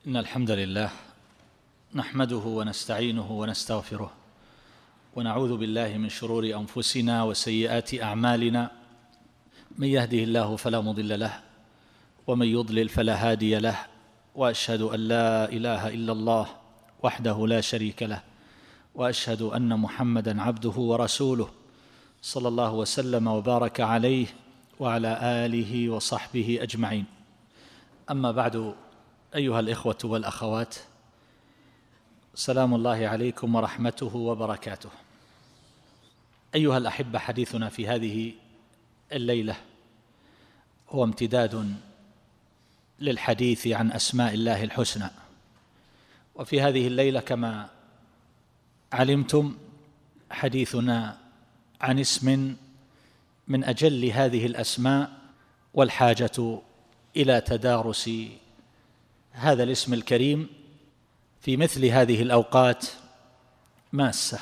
إن الحمد لله نحمده ونستعينه ونستغفره ونعوذ بالله من شرور أنفسنا وسيئات أعمالنا. من يهده الله فلا مضل له ومن يضلل فلا هادي له، وأشهد أن لا إله إلا الله وحده لا شريك له، وأشهد أن محمدًا عبده ورسوله صلى الله وسلم وبارك عليه وعلى آله وصحبه أجمعين. أما بعد، أيها الإخوة والأخوات، سلام الله عليكم ورحمته وبركاته. أيها الأحبة، حديثنا في هذه الليلة هو امتداد للحديث عن أسماء الله الحسنى. وفي هذه الليلة كما علمتم حديثنا عن اسم من أجل هذه الأسماء، والحاجة إلى تدارس هذا الاسم الكريم في مثل هذه الأوقات ماسة،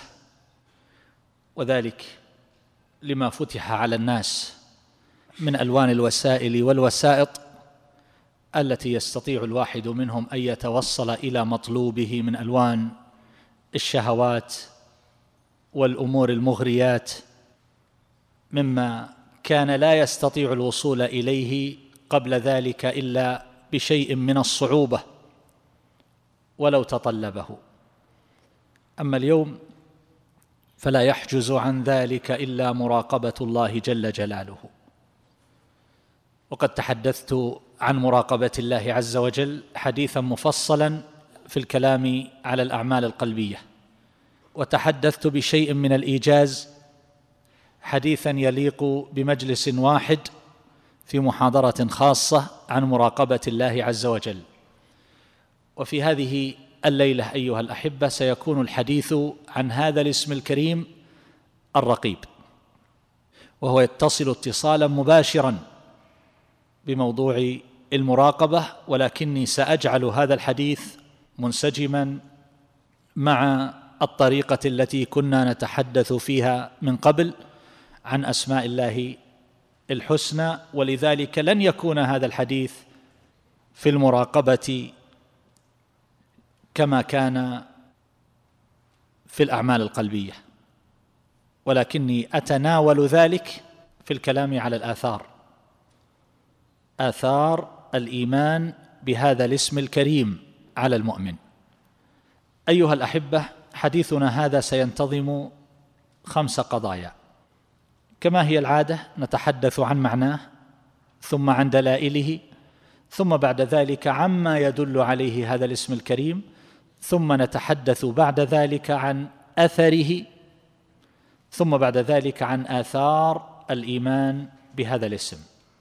وذلك لما فتح على الناس من ألوان الوسائل والوسائط التي يستطيع الواحد منهم أن يتوصل إلى مطلوبه من ألوان الشهوات والأمور المغريات، مما كان لا يستطيع الوصول إليه قبل ذلك إلا بشيء من الصعوبة ولو تطلبه. أما اليوم فلا يحجز عن ذلك إلا مراقبة الله جل جلاله. وقد تحدثت عن مراقبة الله عز وجل حديثا مفصلا في الكلام على الأعمال القلبية، وتحدثت بشيء من الإيجاز حديثا يليق بمجلس واحد في محاضرة خاصة عن مراقبة الله عز وجل. وفي هذه الليلة أيها الأحبة سيكون الحديث عن هذا الاسم الكريم الرقيب، وهو يتصل اتصالا مباشرا بموضوع المراقبة، ولكني سأجعل هذا الحديث منسجما مع الطريقة التي كنا نتحدث فيها من قبل عن أسماء الله الحسنى، ولذلك لن يكون هذا الحديث في المراقبة كما كان في الأعمال القلبية، ولكني أتناول ذلك في الكلام على آثار الإيمان بهذا الاسم الكريم على المؤمن. أيها الأحبة، حديثنا هذا سينتظم 5 قضايا. كما هي العادة نتحدث عن معناه، ثم عن دلائله، ثم بعد ذلك عما يدل عليه هذا الاسم الكريم، ثم نتحدث بعد ذلك عن أثره، ثم بعد ذلك عن آثار الإيمان بهذا الاسم.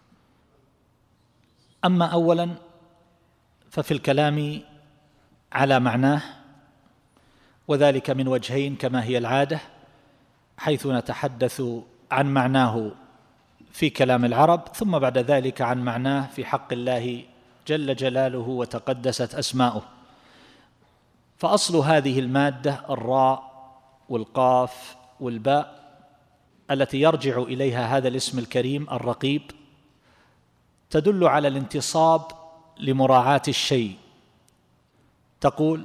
أما أولا ففي الكلام على معناه، وذلك من وجهين كما هي العادة، حيث نتحدث عن معناه في كلام العرب، ثم بعد ذلك عن معناه في حق الله جل جلاله وتقدست أسماؤه. فأصل هذه المادة الراء والقاف والباء التي يرجع إليها هذا الاسم الكريم الرقيب، تدل على الانتصاب لمراعاة الشيء. تقول: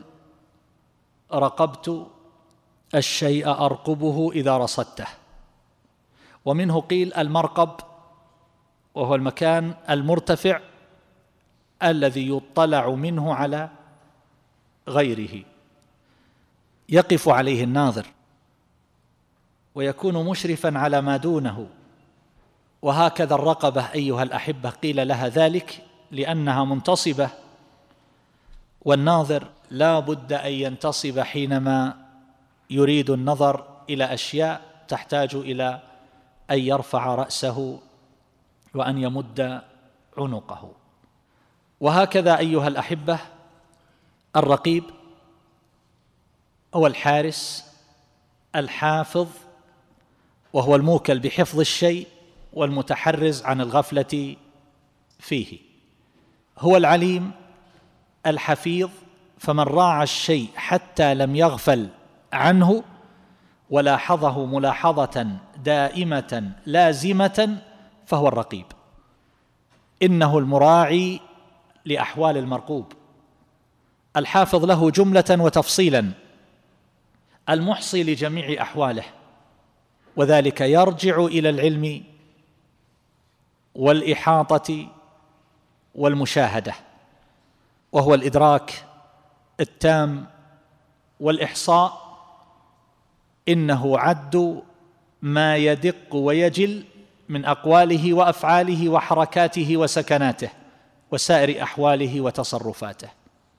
رقبت الشيء أرقبه إذا رصدته. ومنه قيل المرقب، وهو المكان المرتفع الذي يطلع منه على غيره، يقف عليه الناظر ويكون مشرفا على ما دونه. وهكذا الرقبة أيها الأحبة قيل لها ذلك لأنها منتصبة، والناظر لا بد أن ينتصب حينما يريد النظر إلى أشياء تحتاج إلى أن يرفع رأسه وأن يمد عنقه. وهكذا أيها الأحبة الرقيب هو الحارس الحافظ، وهو الموكل بحفظ الشيء والمتحرز عن الغفلة فيه. هو العليم الحفيظ، فمن راعى الشيء حتى لم يغفل عنه ولاحظه ملاحظة دائمة لازمة فهو الرقيب. إنه المراعي لأحوال المرقوب، الحافظ له جملة وتفصيلا، المحصي لجميع أحواله، وذلك يرجع إلى العلم والإحاطة والمشاهدة، وهو الإدراك التام والإحصاء. إنه عد ما يدق ويجل من أقواله وأفعاله وحركاته وسكناته وسائر أحواله وتصرفاته.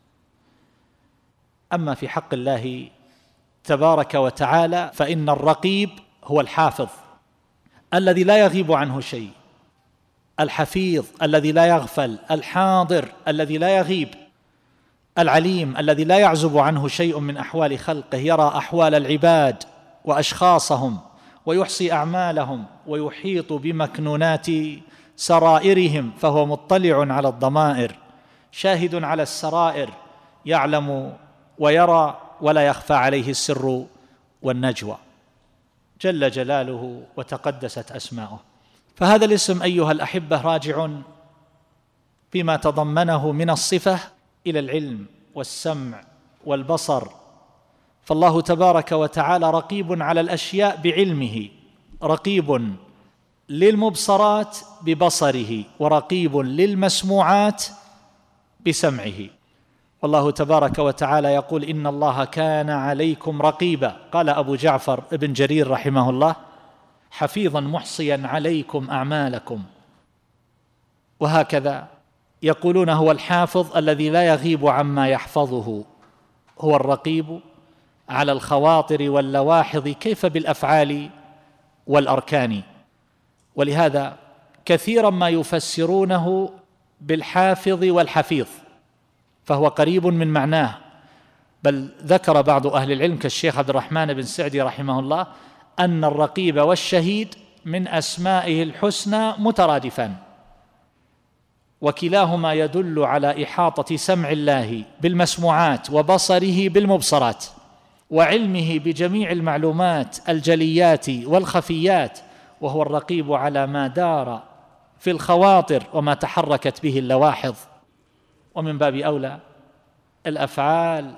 أما في حق الله تبارك وتعالى فإن الرقيب هو الحافظ الذي لا يغيب عنه شيء، الحفيظ الذي لا يغفل، الحاضر الذي لا يغيب، العليم الذي لا يعزب عنه شيء من أحوال خلقه، يرى أحوال العباد وأشخاصهم ويحصي أعمالهم ويحيط بمكنونات سرائرهم، فهو مطلع على الضمائر، شاهد على السرائر، يعلم ويرى ولا يخفى عليه السر والنجوى، جل جلاله وتقدست أسماؤه. فهذا الاسم أيها الأحبة راجع فيما تضمنه من الصفة إلى العلم والسمع والبصر، فالله تبارك وتعالى رقيب على الأشياء بعلمه، رقيب للمبصرات ببصره، ورقيب للمسموعات بسمعه. والله تبارك وتعالى يقول: إن الله كان عليكم رقيبا. قال أبو جعفر ابن جرير رحمه الله: حفيظا محصيا عليكم أعمالكم. وهكذا يقولون هو الحافظ الذي لا يغيب عما يحفظه، هو الرقيب على الخواطر واللواحظ، كيف بالأفعال والأركان. ولهذا كثيرا ما يفسرونه بالحافظ والحفيظ، فهو قريب من معناه. بل ذكر بعض أهل العلم كالشيخ عبد الرحمن بن سعدي رحمه الله أن الرقيب والشهيد من أسمائه الحسنى مترادفان، وكلاهما يدل على إحاطة سمع الله بالمسموعات وبصره بالمبصرات وعلمه بجميع المعلومات الجليات والخفيات، وهو الرقيب على ما دار في الخواطر وما تحركت به اللواحظ، ومن باب أولى الأفعال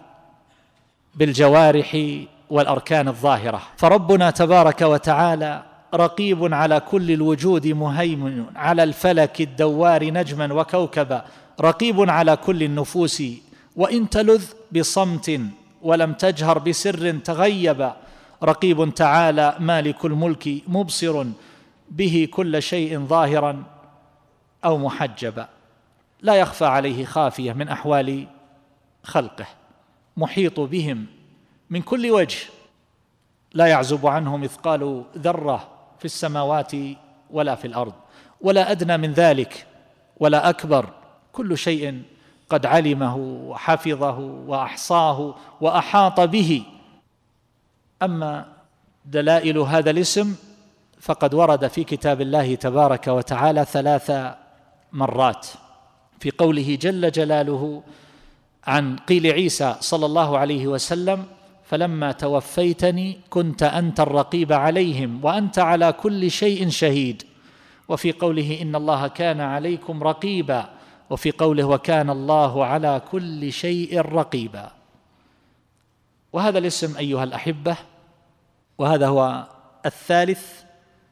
بالجوارح والأركان الظاهرة. فربنا تبارك وتعالى رقيب على كل الوجود، مهيمن على الفلك الدوار نجما وكوكبا، رقيب على كل النفوس وإن تلذ بصمت ولم تجهر بسر تغيبا، رقيب تعالى مالك الملك مبصر به كل شيء ظاهرا أو محجبا، لا يخفى عليه خافية من أحوال خلقه، محيط بهم من كل وجه، لا يعزب عنه مثقال ذرة في السماوات ولا في الأرض، ولا أدنى من ذلك ولا أكبر، كل شيء قد علمه وحفظه وأحصاه وأحاط به. أما دلائل هذا الاسم فقد ورد في كتاب الله تبارك وتعالى 3 مرات، في قوله جل جلاله عن قيل عيسى صلى الله عليه وسلم: فلما توفيتني كنت أنت الرقيب عليهم وأنت على كل شيء شهيد. وفي قوله: إن الله كان عليكم رقيبا. وفي قوله: وكان الله على كل شيء رقيبا. وهذا الاسم أيها الأحبة، وهذا هو الثالث،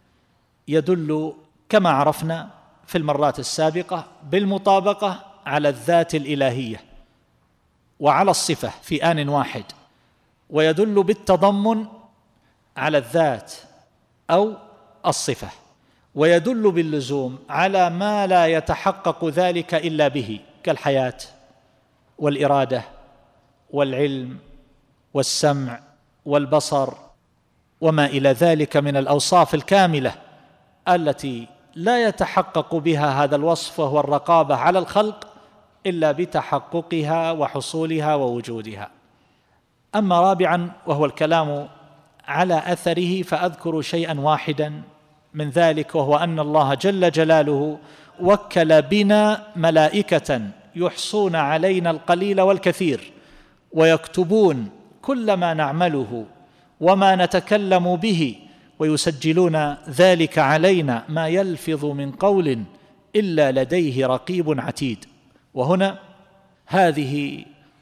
يدل كما عرفنا في المرات السابقة بالمطابقة على الذات الإلهية وعلى الصفة في آن واحد، ويدل بالتضمن على الذات أو الصفة، ويدل باللزوم على ما لا يتحقق ذلك إلا به، كالحياة والإرادة والعلم والسمع والبصر وما إلى ذلك من الأوصاف الكاملة التي لا يتحقق بها هذا الوصف وهو الرقابة على الخلق إلا بتحققها وحصولها ووجودها. أما رابعا وهو الكلام على أثره، فأذكر شيئا واحدا من ذلك، وهو أن الله جل جلاله وكل بنا ملائكة يحصون علينا القليل والكثير، ويكتبون كل ما نعمله وما نتكلم به، ويسجلون ذلك علينا، ما يلفظ من قول إلا لديه رقيب عتيد. وهنا هذه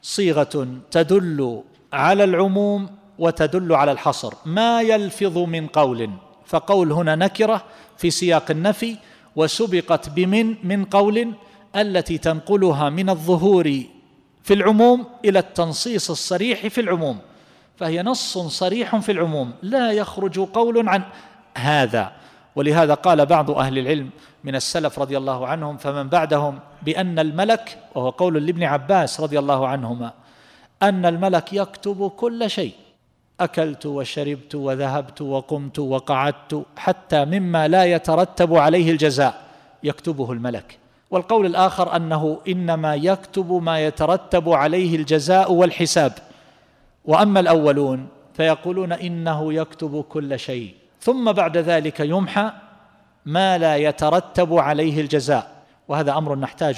صيغة تدل على العموم وتدل على الحصر. ما يلفظ من قول، فقول هنا نكرة في سياق النفي، وسبقت من قول التي تنقلها من الظهور في العموم إلى التنصيص الصريح في العموم، فهي نص صريح في العموم لا يخرج قول عن هذا. ولهذا قال بعض أهل العلم من السلف رضي الله عنهم فمن بعدهم بأن الملك، وهو قول لابن عباس رضي الله عنهما، أن الملك يكتب كل شيء، أكلت وشربت وذهبت وقمت وقعدت، حتى مما لا يترتب عليه الجزاء يكتبه الملك. والقول الآخر أنه إنما يكتب ما يترتب عليه الجزاء والحساب. وأما الأولون فيقولون إنه يكتب كل شيء، ثم بعد ذلك يمحى ما لا يترتب عليه الجزاء، وهذا أمر نحتاج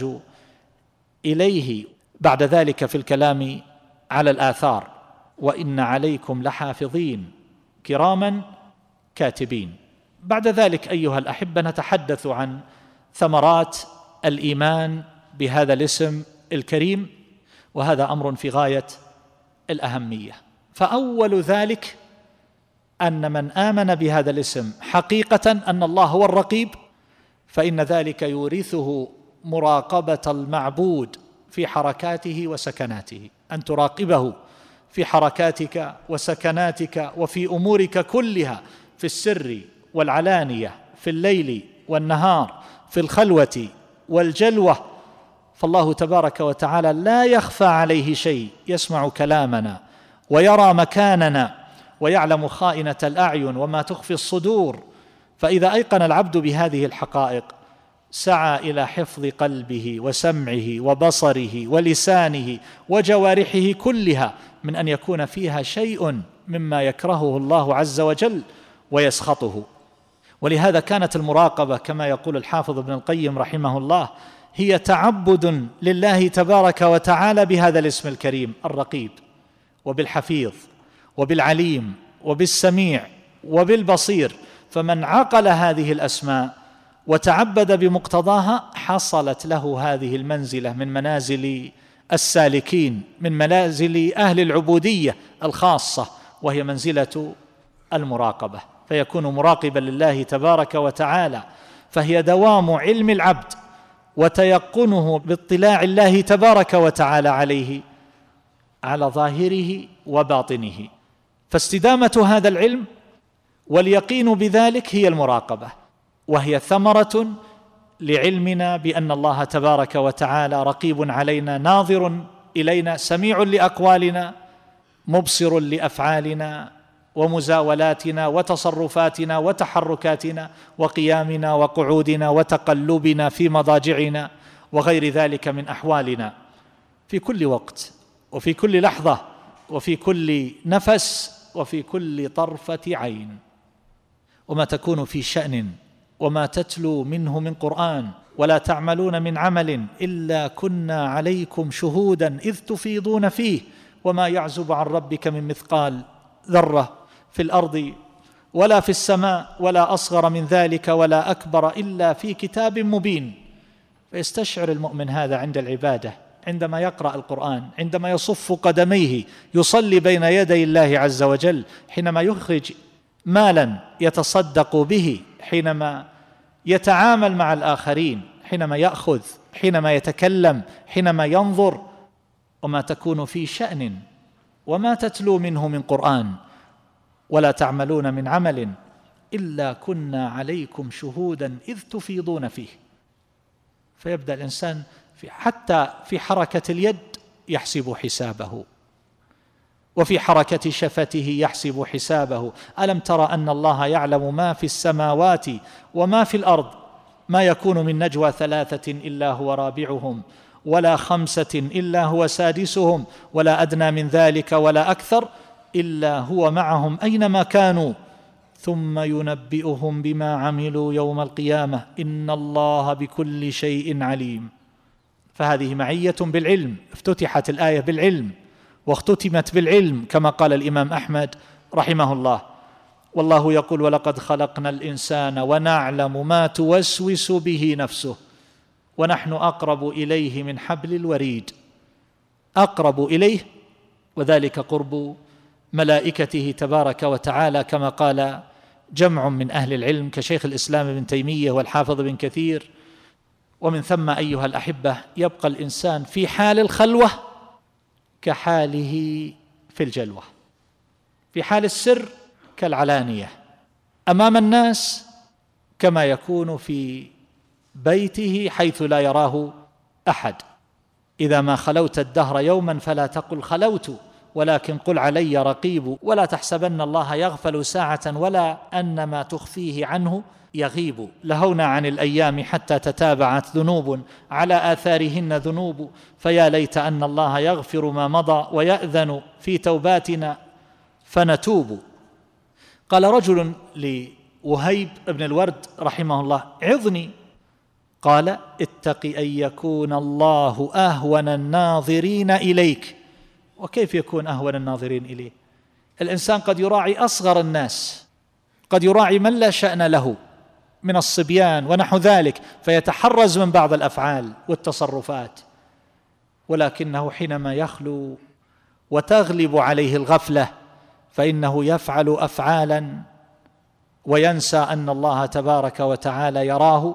إليه بعد ذلك في الكلام على الآثار. وإن عليكم لحافظين كراما كاتبين. بعد ذلك أيها الأحبة نتحدث عن ثمرات الإيمان بهذا الاسم الكريم، وهذا أمر في غاية الأهمية. فأول ذلك أن من آمن بهذا الاسم حقيقة أن الله هو الرقيب، فإن ذلك يورثه مراقبة المعبود في حركاته وسكناته، أن تراقبه في حركاتك وسكناتك وفي أمورك كلها، في السر والعلانية، في الليل والنهار، في الخلوة والجلوة. فالله تبارك وتعالى لا يخفى عليه شيء، يسمع كلامنا ويرى مكاننا ويعلم خائنة الأعين وما تخفي الصدور. فإذا أيقن العبد بهذه الحقائق سعى إلى حفظ قلبه وسمعه وبصره ولسانه وجوارحه كلها من أن يكون فيها شيء مما يكرهه الله عز وجل ويسخطه. ولهذا كانت المراقبة كما يقول الحافظ ابن القيم رحمه الله هي تعبد لله تبارك وتعالى بهذا الاسم الكريم الرقيب، وبالحفيظ، وبالعليم، وبالسميع، وبالبصير. فمن عقل هذه الأسماء وتعبد بمقتضاها حصلت له هذه المنزلة من منازل السالكين، من منازل أهل العبودية الخاصة، وهي منزلة المراقبة، فيكون مراقبا لله تبارك وتعالى. فهي دوام علم العبد وتيقنه باطلاع الله تبارك وتعالى عليه على ظاهره وباطنه. فاستدامة هذا العلم واليقين بذلك هي المراقبة، وهي ثمرة لعلمنا بأن الله تبارك وتعالى رقيب علينا، ناظر إلينا، سميع لأقوالنا، مبصر لأفعالنا ومزاولاتنا وتصرفاتنا وتحركاتنا وقيامنا وقعودنا وتقلبنا في مضاجعنا وغير ذلك من أحوالنا في كل وقت وفي كل لحظة وفي كل نفس وفي كل طرفة عين. وما تكون في شأن وما تتلو منه من قرآن ولا تعملون من عمل إلا كنا عليكم شهودا إذ تفيضون فيه وما يعزب عن ربك من مثقال ذرة في الأرض ولا في السماء ولا أصغر من ذلك ولا أكبر إلا في كتاب مبين. فيستشعر المؤمن هذا عند العبادة، عندما يقرأ القرآن، عندما يصف قدميه يصلي بين يدي الله عز وجل، حينما يخرج مالا يتصدق به، حينما يتعامل مع الآخرين، حينما يأخذ، حينما يتكلم، حينما ينظر. وما تكون في شأن وما تتلو منه من قرآن ولا تعملون من عمل إلا كنا عليكم شهودا إذ تفيضون فيه. فيبدأ الإنسان حتى في حركة اليد يحسب حسابه، وفي حركة شفته يحسب حسابه. ألم ترى أن الله يعلم ما في السماوات وما في الأرض، ما يكون من نجوى 3 إلا هو رابعهم ولا 5 إلا هو سادسهم ولا أدنى من ذلك ولا أكثر إلا هو معهم أينما كانوا ثم ينبئهم بما عملوا يوم القيامة إن الله بكل شيء عليم. فهذه معية بالعلم، افتتحت الآية بالعلم واختتمت بالعلم كما قال الإمام أحمد رحمه الله. والله يقول ولقد خلقنا الإنسان ونعلم ما توسوس به نفسه ونحن أقرب إليه من حبل الوريد. أقرب إليه، وذلك قرب ملائكته تبارك وتعالى، كما قال جمع من أهل العلم كشيخ الإسلام ابن تيمية والحافظ بن كثير. ومن ثم أيها الأحبة يبقى الإنسان في حال الخلوة كحاله في الجلوة، في حال السر كالعلانية، أمام الناس كما يكون في بيته حيث لا يراه أحد. إذا ما خلوت الدهر يوما فلا تقل خلوت، ولكن قل علي رقيب، ولا تحسبن الله يغفل ساعة ولا أن ما تخفيه عنه يغيب. لهونا عن الأيام حتى تتابعت ذنوب على آثارهن ذنوب، فيا ليت أن الله يغفر ما مضى ويأذن في توباتنا فنتوب. قال رجل لوهيب بن الورد رحمه الله: عظني. قال: اتق أن يكون الله أهون الناظرين إليك. وكيف يكون أهون الناظرين إليه؟ الإنسان قد يراعي أصغر الناس، قد يراعي من لا شأن له من الصبيان ونحو ذلك، فيتحرز من بعض الأفعال والتصرفات، ولكنه حينما يخلو وتغلب عليه الغفلة فإنه يفعل أفعالا وينسى أن الله تبارك وتعالى يراه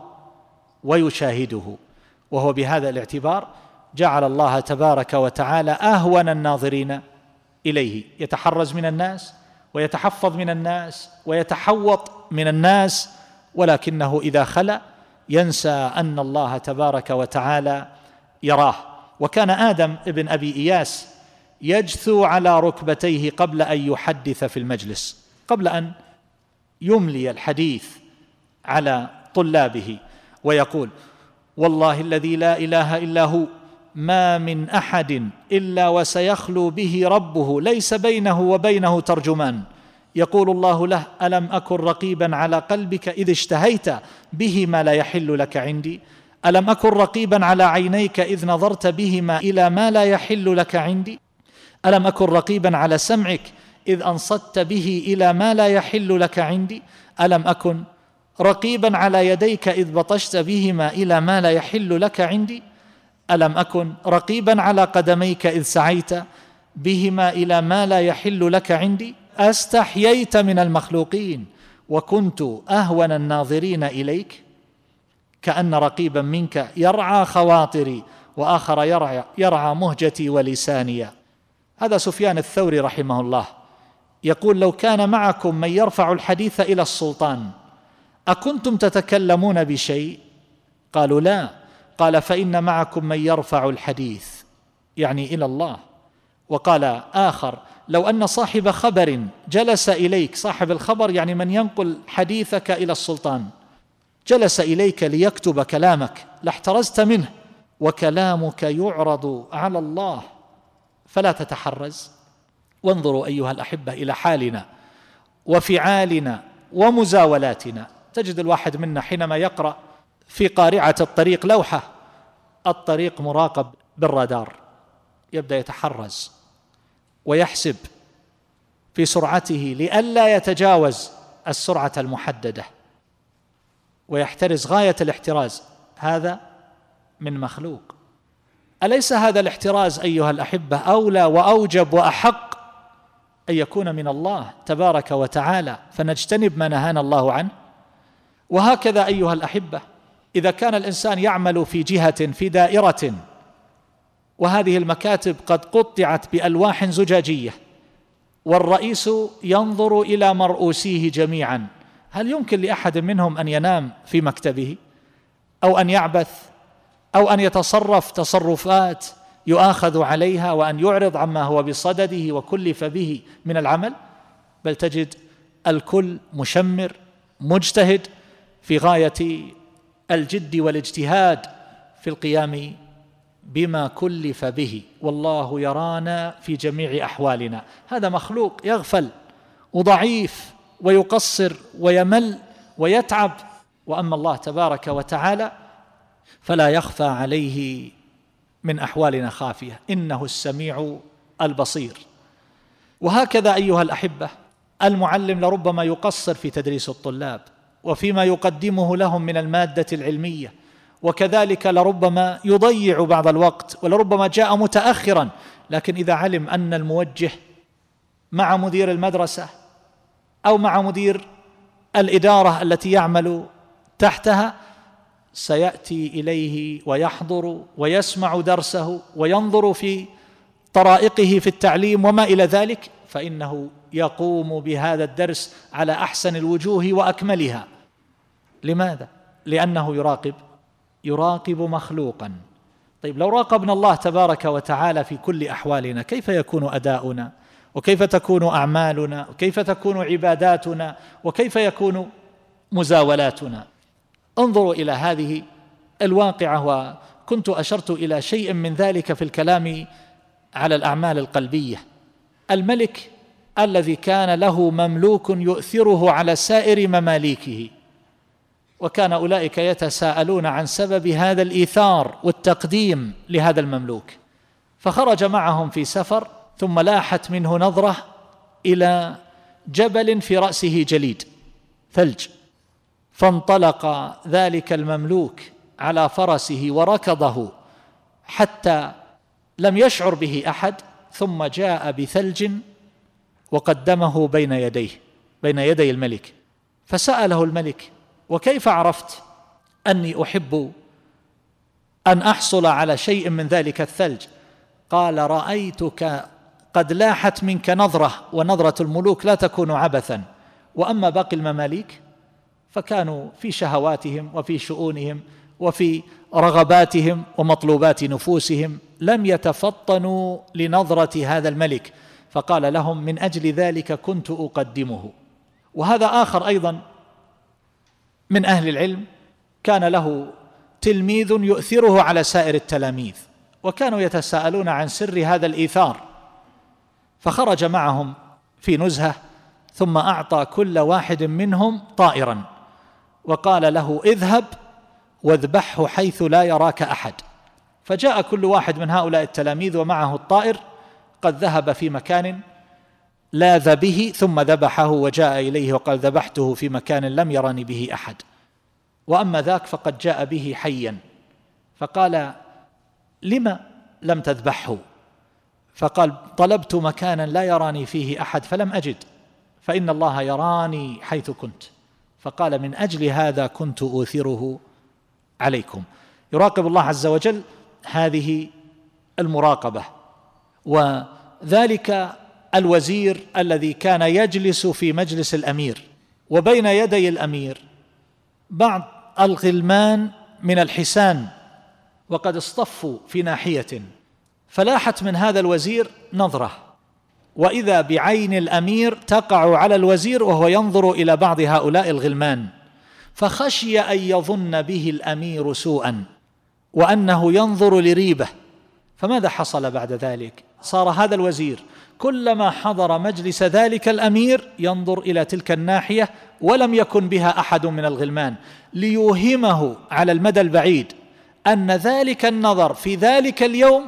ويشاهده. وهو بهذا الاعتبار جعل الله تبارك وتعالى أهون الناظرين إليه، يتحرز من الناس ويتحفظ من الناس ويتحوط من الناس، ولكنه إذا خلا ينسى أن الله تبارك وتعالى يراه. وكان آدم ابن أبي إياس يجثو على ركبتيه قبل أن يحدث في المجلس، قبل أن يملي الحديث على طلابه، ويقول: والله الذي لا إله إلا هو ما من أحد إلا وسيخلو به ربه ليس بينه وبينه ترجمان، يقول الله له: ألم أكن رقيبا على قلبك إذ اشتهيت به ما لا يحل لك عندي، ألم أكن رقيبا على عينيك إذ نظرت بهما إلى ما لا يحل لك عندي، ألم أكن رقيبا على سمعك إذ أنصت به إلى ما لا يحل لك عندي، ألم أكن رقيبا على يديك إذ بطشت بهما إلى ما لا يحل لك عندي، ألم أكن رقيبا على قدميك إذ سعيت بهما إلى ما لا يحل لك عندي، أستحييت من المخلوقين وكنت أهون الناظرين إليك. كأن رقيبا منك يرعى خواطري وآخر يرعى مهجتي ولساني. هذا سفيان الثوري رحمه الله يقول: لو كان معكم من يرفع الحديث إلى السلطان أكنتم تتكلمون بشيء؟ قالوا: لا. قال: فإن معكم من يرفع الحديث، يعني إلى الله. وقال آخر: لو أن صاحب خبر جلس إليك، صاحب الخبر يعني من ينقل حديثك إلى السلطان، جلس إليك ليكتب كلامك لاحترزت منه، وكلامك يعرض على الله فلا تتحرز. وانظروا أيها الأحبة إلى حالنا وفعالنا ومزاولاتنا. تجد الواحد منا حينما يقرأ في قارعة الطريق لوحة: الطريق مراقب بالرادار، يبدأ يتحرز ويحسب في سرعته لئلا يتجاوز السرعة المحددة، ويحترز غاية الاحتراز. هذا من مخلوق. أليس هذا الاحتراز أيها الأحبة أولى وأوجب وأحق أن يكون من الله تبارك وتعالى، فنجتنب ما نهانا الله عنه؟ وهكذا أيها الأحبة إذا كان الإنسان يعمل في جهة في دائرة وهذه المكاتب قد قطعت بألواح زجاجية والرئيس ينظر إلى مرؤوسيه جميعا، هل يمكن لأحد منهم أن ينام في مكتبه أو أن يعبث أو أن يتصرف تصرفات يؤاخذ عليها وأن يعرض عما هو بصدده وكلف به من العمل؟ بل تجد الكل مشمر مجتهد في غاية الجد والاجتهاد في القيام بما كلف به، والله يرانا في جميع أحوالنا. هذا مخلوق يغفل وضعيف ويقصر ويمل ويتعب، وأما الله تبارك وتعالى فلا يخفى عليه من أحوالنا خافية، إنه السميع البصير. وهكذا أيها الأحبة المعلم لربما يقصر في تدريس الطلاب وفيما يقدمه لهم من المادة العلمية، وكذلك لربما يضيع بعض الوقت ولربما جاء متأخرا، لكن إذا علم أن الموجه مع مدير المدرسة أو مع مدير الإدارة التي يعمل تحتها سيأتي إليه ويحضر ويسمع درسه وينظر في طرائقه في التعليم وما إلى ذلك، فإنه يقوم بهذا الدرس على أحسن الوجوه وأكملها. لماذا؟ لأنه يراقب مخلوقا. طيب لو راقبنا الله تبارك وتعالى في كل أحوالنا كيف يكون أداؤنا، وكيف تكون أعمالنا، وكيف تكون عباداتنا، وكيف يكون مزاولاتنا؟ انظروا إلى هذه الواقعة، وكنت أشرت إلى شيء من ذلك في الكلام على الأعمال القلبية. الملك الذي كان له مملوك يؤثره على سائر مماليكه، وكان أولئك يتساءلون عن سبب هذا الإيثار والتقديم لهذا المملوك، فخرج معهم في سفر ثم لاحت منه نظرة إلى جبل في رأسه جليد ثلج، فانطلق ذلك المملوك على فرسه وركضه حتى لم يشعر به أحد، ثم جاء بثلج وقدمه بين يدي الملك. فسأله الملك: وكيف عرفت أني أحب أن أحصل على شيء من ذلك الثلج؟ قال: رأيتك قد لاحت منك نظرة، ونظرة الملوك لا تكون عبثا، وأما باقي المماليك فكانوا في شهواتهم وفي شؤونهم وفي رغباتهم ومطلوبات نفوسهم، لم يتفطنوا لنظرة هذا الملك. فقال لهم: من أجل ذلك كنت أقدمه. وهذا آخر أيضا من أهل العلم كان له تلميذ يؤثره على سائر التلاميذ، وكانوا يتساءلون عن سر هذا الإيثار، فخرج معهم في نزهة ثم أعطى كل واحد منهم طائرا وقال له: اذهب واذبحه حيث لا يراك أحد. فجاء كل واحد من هؤلاء التلاميذ ومعه الطائر قد ذهب في مكان لاذ به ثم ذبحه وجاء إليه وقال: ذبحته في مكان لم يرني به أحد. وأما ذاك فقد جاء به حيا، فقال: لما لم تذبحه؟ فقال: طلبت مكانا لا يراني فيه أحد فلم أجد، فإن الله يراني حيث كنت. فقال: من أجل هذا كنت أوثره عليكم. يراقب الله عز وجل هذه المراقبة. وذلك الوزير الذي كان يجلس في مجلس الأمير، وبين يدي الأمير بعض الغلمان من الحسان وقد اصطفوا في ناحية، فلاحت من هذا الوزير نظرة، وإذا بعين الأمير تقع على الوزير وهو ينظر إلى بعض هؤلاء الغلمان، فخشي أن يظن به الأمير سوءا وأنه ينظر لريبة. فماذا حصل بعد ذلك؟ صار هذا الوزير كلما حضر مجلس ذلك الأمير ينظر إلى تلك الناحية ولم يكن بها أحد من الغلمان، ليوهمه على المدى البعيد أن ذلك النظر في ذلك اليوم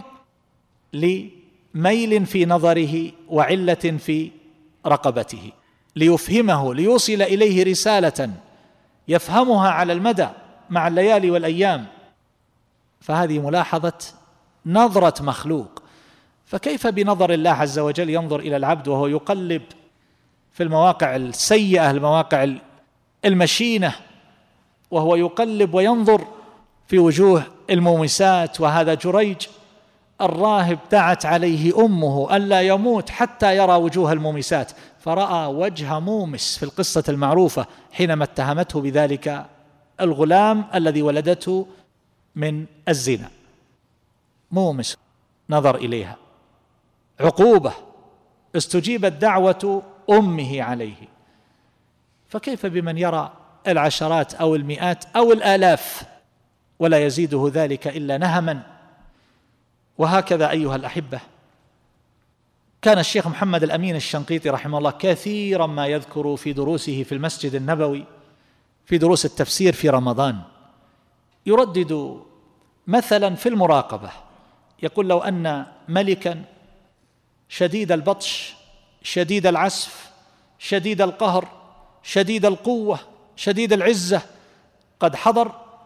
لميل في نظره وعلة في رقبته، ليفهمه، ليوصل إليه رسالة يفهمها على المدى مع الليالي والأيام. فهذه ملاحظة نظرة مخلوق، فكيف بنظر الله عز وجل ينظر إلى العبد وهو يقلب في المواقع السيئة، المواقع المشينة، وهو يقلب وينظر في وجوه المومسات. وهذا جريج الراهب دعت عليه أمه ألا يموت حتى يرى وجوه المومسات، فرأى وجه مومس في القصة المعروفة حينما اتهمته بذلك الغلام الذي ولدته من الزنا. مومس نظر إليها، عقوبة، استجيبت دعوة أمه عليه. فكيف بمن يرى العشرات أو المئات أو الآلاف ولا يزيده ذلك إلا نهما؟ وهكذا أيها الأحبة كان الشيخ محمد الأمين الشنقيطي رحمه الله كثيرا ما يذكر في دروسه في المسجد النبوي في دروس التفسير في رمضان، يردد مثلا في المراقبة، يقول: لو أن ملكا شديد البطش شديد العسف شديد القهر شديد القوة شديد العزة قد حضر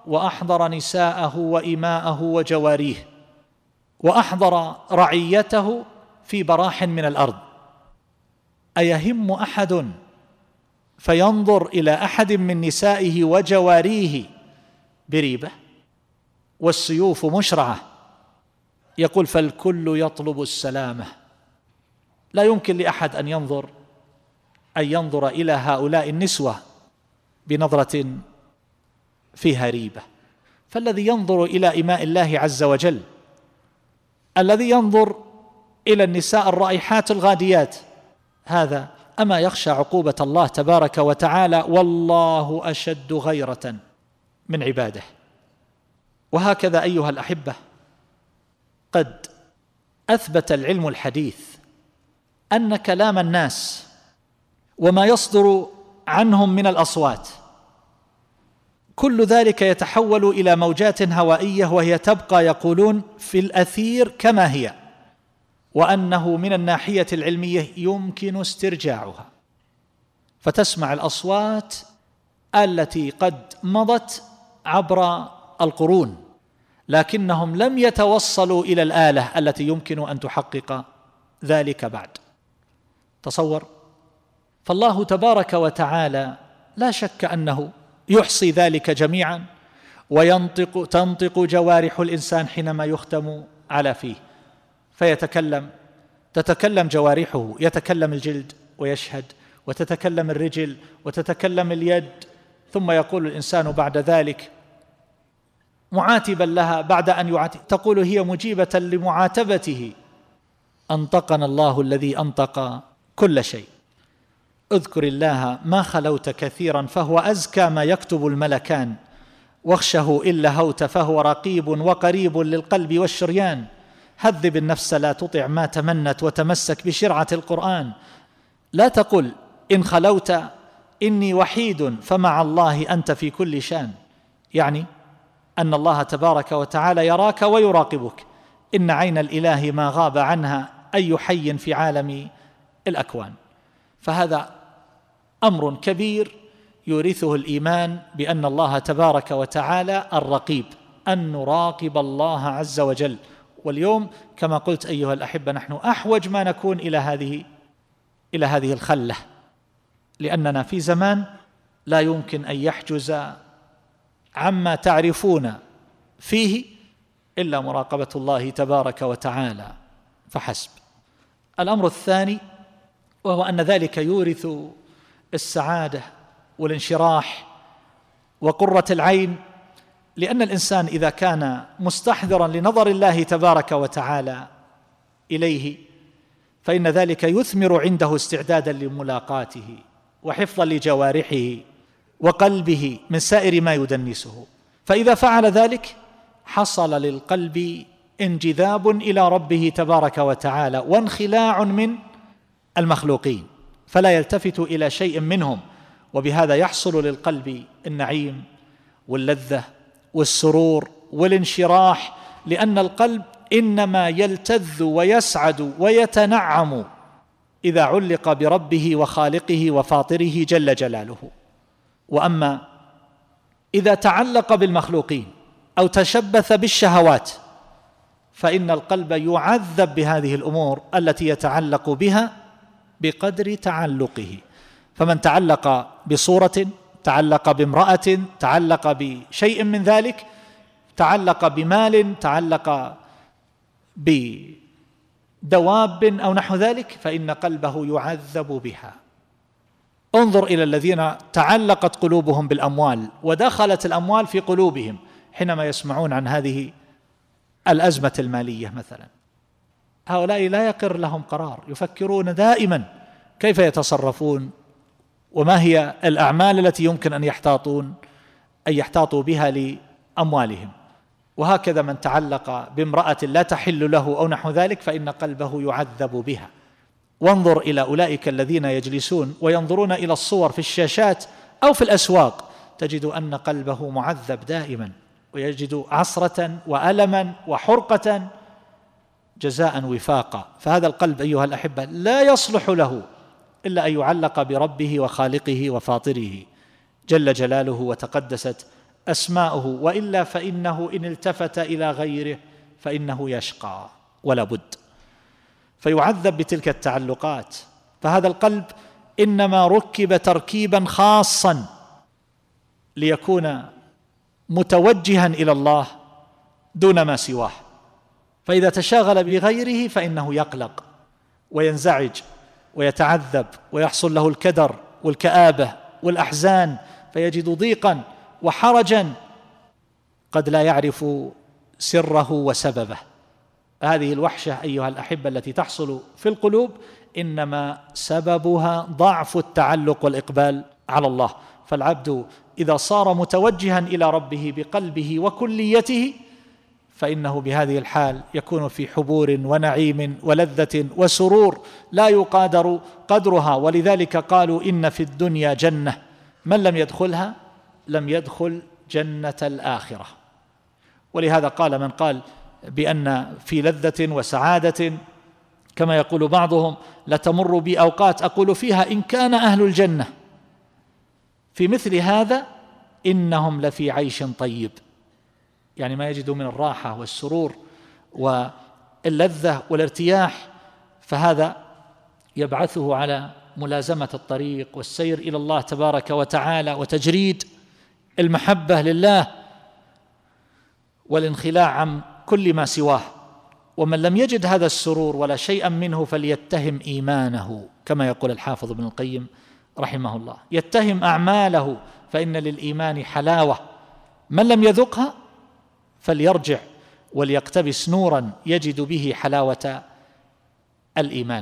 وأحضر نساءه وإماءه وجواريه، وأحضر رعيته في براح من الأرض. أيهم أحد فينظر إلى أحد من نسائه وجواريه بريبة والسيوف مشرعة؟ يقول: فالكل يطلب السلامة. لا يمكن لأحد أن ينظر إلى هؤلاء النسوة بنظرة فيها ريبة. فالذي ينظر إلى إماء الله عز وجل، الذي ينظر إلى النساء الرائحات الغاديات، هذا أما يخشى عقوبة الله تبارك وتعالى؟ والله أشد غيرة من عباده. وهكذا أيها الأحبة، قد أثبت العلم الحديث أن كلام الناس وما يصدر عنهم من الأصوات كل ذلك يتحول إلى موجات هوائية، وهي تبقى يقولون في الأثير كما هي، وأنه من الناحية العلمية يمكن استرجاعها. فتسمع الأصوات التي قد مضت عبر القرون، لكنهم لم يتوصلوا إلى الآلة التي يمكن أن تحقق ذلك بعد. تصور. فالله تبارك وتعالى لا شك أنه يحصي ذلك جميعا، تنطق جوارح الإنسان حينما يختم على فيه تتكلم جوارحه، يتكلم الجلد ويشهد، وتتكلم الرجل، وتتكلم اليد، ثم يقول الإنسان بعد ذلك معاتبا لها بعد أن يعاتب، تقول هي مجيبة لمعاتبته: أنطقنا الله الذي أنطق كل شيء. اذكر الله ما خلوت كثيرا فهو أزكى ما يكتب الملكان، واخشه إن لهوت فهو رقيب وقريب للقلب والشريان. هذب النفس لا تطع ما تمنت، وتمسك بشرعة القرآن. لا تقل إن خلوت إني وحيد، فمع الله أنت في كل شان، يعني أن الله تبارك وتعالى يراك ويراقبك. إن عين الإله ما غاب عنها أي حي في عالم الأكوان. فهذا أمر كبير يورثه الإيمان بأن الله تبارك وتعالى الرقيب، أن نراقب الله عز وجل. واليوم كما قلت أيها الأحبة، نحن أحوج ما نكون إلى هذه الخلة، لأننا في زمان لا يمكن أن يحجز عما تعرفون فيه إلا مراقبة الله تبارك وتعالى فحسب. الأمر الثاني، وهو أن ذلك يورث السعادة والانشراح وقرة العين، لأن الإنسان إذا كان مستحضرا لنظر الله تبارك وتعالى إليه، فإن ذلك يثمر عنده استعدادا لملاقاته وحفظا لجوارحه وقلبه من سائر ما يدنسه. فإذا فعل ذلك حصل للقلب انجذاب إلى ربه تبارك وتعالى وانخلاع من المخلوقين، فلا يلتفت إلى شيء منهم، وبهذا يحصل للقلب النعيم واللذة والسرور والانشراح، لأن القلب إنما يلتذ ويسعد ويتنعم إذا علق بربه وخالقه وفاطره جل جلاله. وأما إذا تعلق بالمخلوقين أو تشبث بالشهوات فإن القلب يعذب بهذه الأمور التي يتعلق بها بقدر تعلقه. فمن تعلق بصورة، تعلق بامرأة، تعلق بشيء من ذلك، تعلق بمال، تعلق بدواب أو نحو ذلك، فإن قلبه يعذب بها. انظر إلى الذين تعلقت قلوبهم بالأموال ودخلت الأموال في قلوبهم حينما يسمعون عن هذه الأزمة المالية مثلا. هؤلاء لا يقر لهم قرار، يفكرون دائما كيف يتصرفون وما هي الأعمال التي يمكن أن يحتاطوا بها لأموالهم. وهكذا من تعلق بامرأة لا تحل له أو نحو ذلك فإن قلبه يعذب بها. وانظر إلى أولئك الذين يجلسون وينظرون إلى الصور في الشاشات أو في الأسواق، تجد أن قلبه معذب دائما، ويجد عصرة وألما وحرقة جزاء وفاقا. فهذا القلب أيها الأحبة لا يصلح له إلا أن يعلق بربه وخالقه وفاطره جل جلاله وتقدست أسماؤه، وإلا فإنه إن التفت إلى غيره فإنه يشقى ولا بد، فيعذب بتلك التعلقات. فهذا القلب إنما ركب تركيبا خاصا ليكون متوجها إلى الله دون ما سواه، فإذا تشاغل بغيره فإنه يقلق وينزعج ويتعذب ويحصل له الكدر والكآبة والأحزان، فيجد ضيقا وحرجا قد لا يعرف سره وسببه. هذه الوحشة أيها الأحبة التي تحصل في القلوب إنما سببها ضعف التعلق والإقبال على الله. فالعبد إذا صار متوجها إلى ربه بقلبه وكليته فإنه بهذه الحال يكون في حبور ونعيم ولذة وسرور لا يقادر قدرها. ولذلك قالوا إن في الدنيا جنة من لم يدخلها لم يدخل جنة الآخرة. ولهذا قال من قال بأن في لذة وسعادة كما يقول بعضهم لتمر بي أوقات أقول فيها إن كان أهل الجنة في مثل هذا إنهم لفي عيش طيب، يعني ما يجدوا من الراحة والسرور واللذة والارتياح، فهذا يبعثه على ملازمة الطريق والسير إلى الله تبارك وتعالى وتجريد المحبة لله والانخلاع عن كل ما سواه. ومن لم يجد هذا السرور ولا شيئا منه فليتهم إيمانه، كما يقول الحافظ ابن القيم رحمه الله، يتهم أعماله فإن للإيمان حلاوة، من لم يذقها فليرجع وليقتبس نورا يجد به حلاوة الإيمان.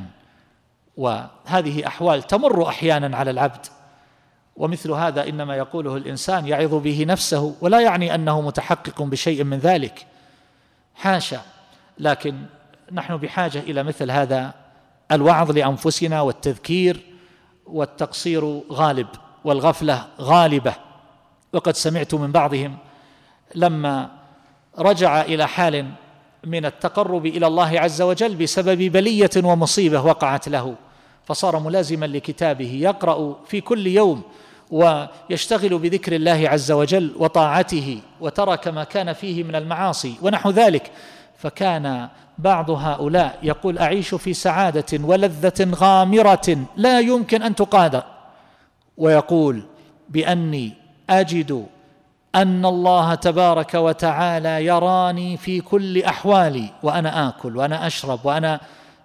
وهذه أحوال تمر أحيانا على العبد، ومثل هذا إنما يقوله الإنسان يعظ به نفسه، ولا يعني أنه متحقق بشيء من ذلك، حاشا، لكن نحن بحاجة إلى مثل هذا الوعظ لأنفسنا والتذكير، والتقصير غالب والغفلة غالبة. وقد سمعت من بعضهم لما رجع إلى حال من التقرب إلى الله عز وجل بسبب بلية ومصيبة وقعت له، فصار ملازما لكتابه يقرأ في كل يوم ويشتغل بذكر الله عز وجل وطاعته، وترك ما كان فيه من المعاصي ونحو ذلك. فكان بعض هؤلاء يقول أعيش في سعادة ولذة غامرة لا يمكن أن تقادر، ويقول بأني أجد أن الله تبارك وتعالى يراني في كل أحوالي، وأنا آكل وأنا أشرب وأنا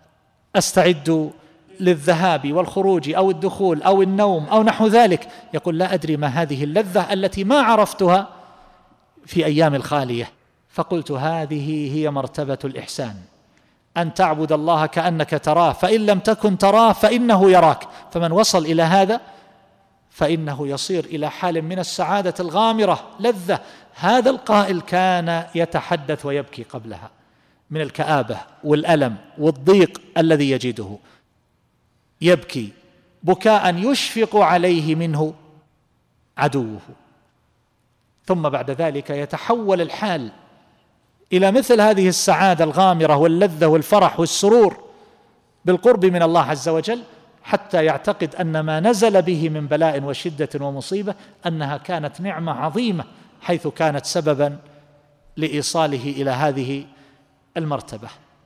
أستعد للذهاب والخروج أو الدخول أو النوم أو نحو ذلك. يقول لا أدري ما هذه اللذة التي ما عرفتها في أيام الخالية. فقلت هذه هي مرتبة الإحسان، أن تعبد الله كأنك تراه، فإن لم تكن تراه فإنه يراك. فمن وصل إلى هذا فإنه يصير إلى حال من السعادة الغامرة لذة. هذا القائل كان يتحدث ويبكي قبلها من الكآبة والألم والضيق الذي يجده، يبكي بكاء يشفق عليه منه عدوه، ثم بعد ذلك يتحول الحال إلى مثل هذه السعادة الغامرة واللذة والفرح والسرور بالقرب من الله عز وجل، حتى يعتقد أن ما نزل به من بلاء وشدة ومصيبة أنها كانت نعمة عظيمة، حيث كانت سببا لإيصاله إلى هذه المرتبة.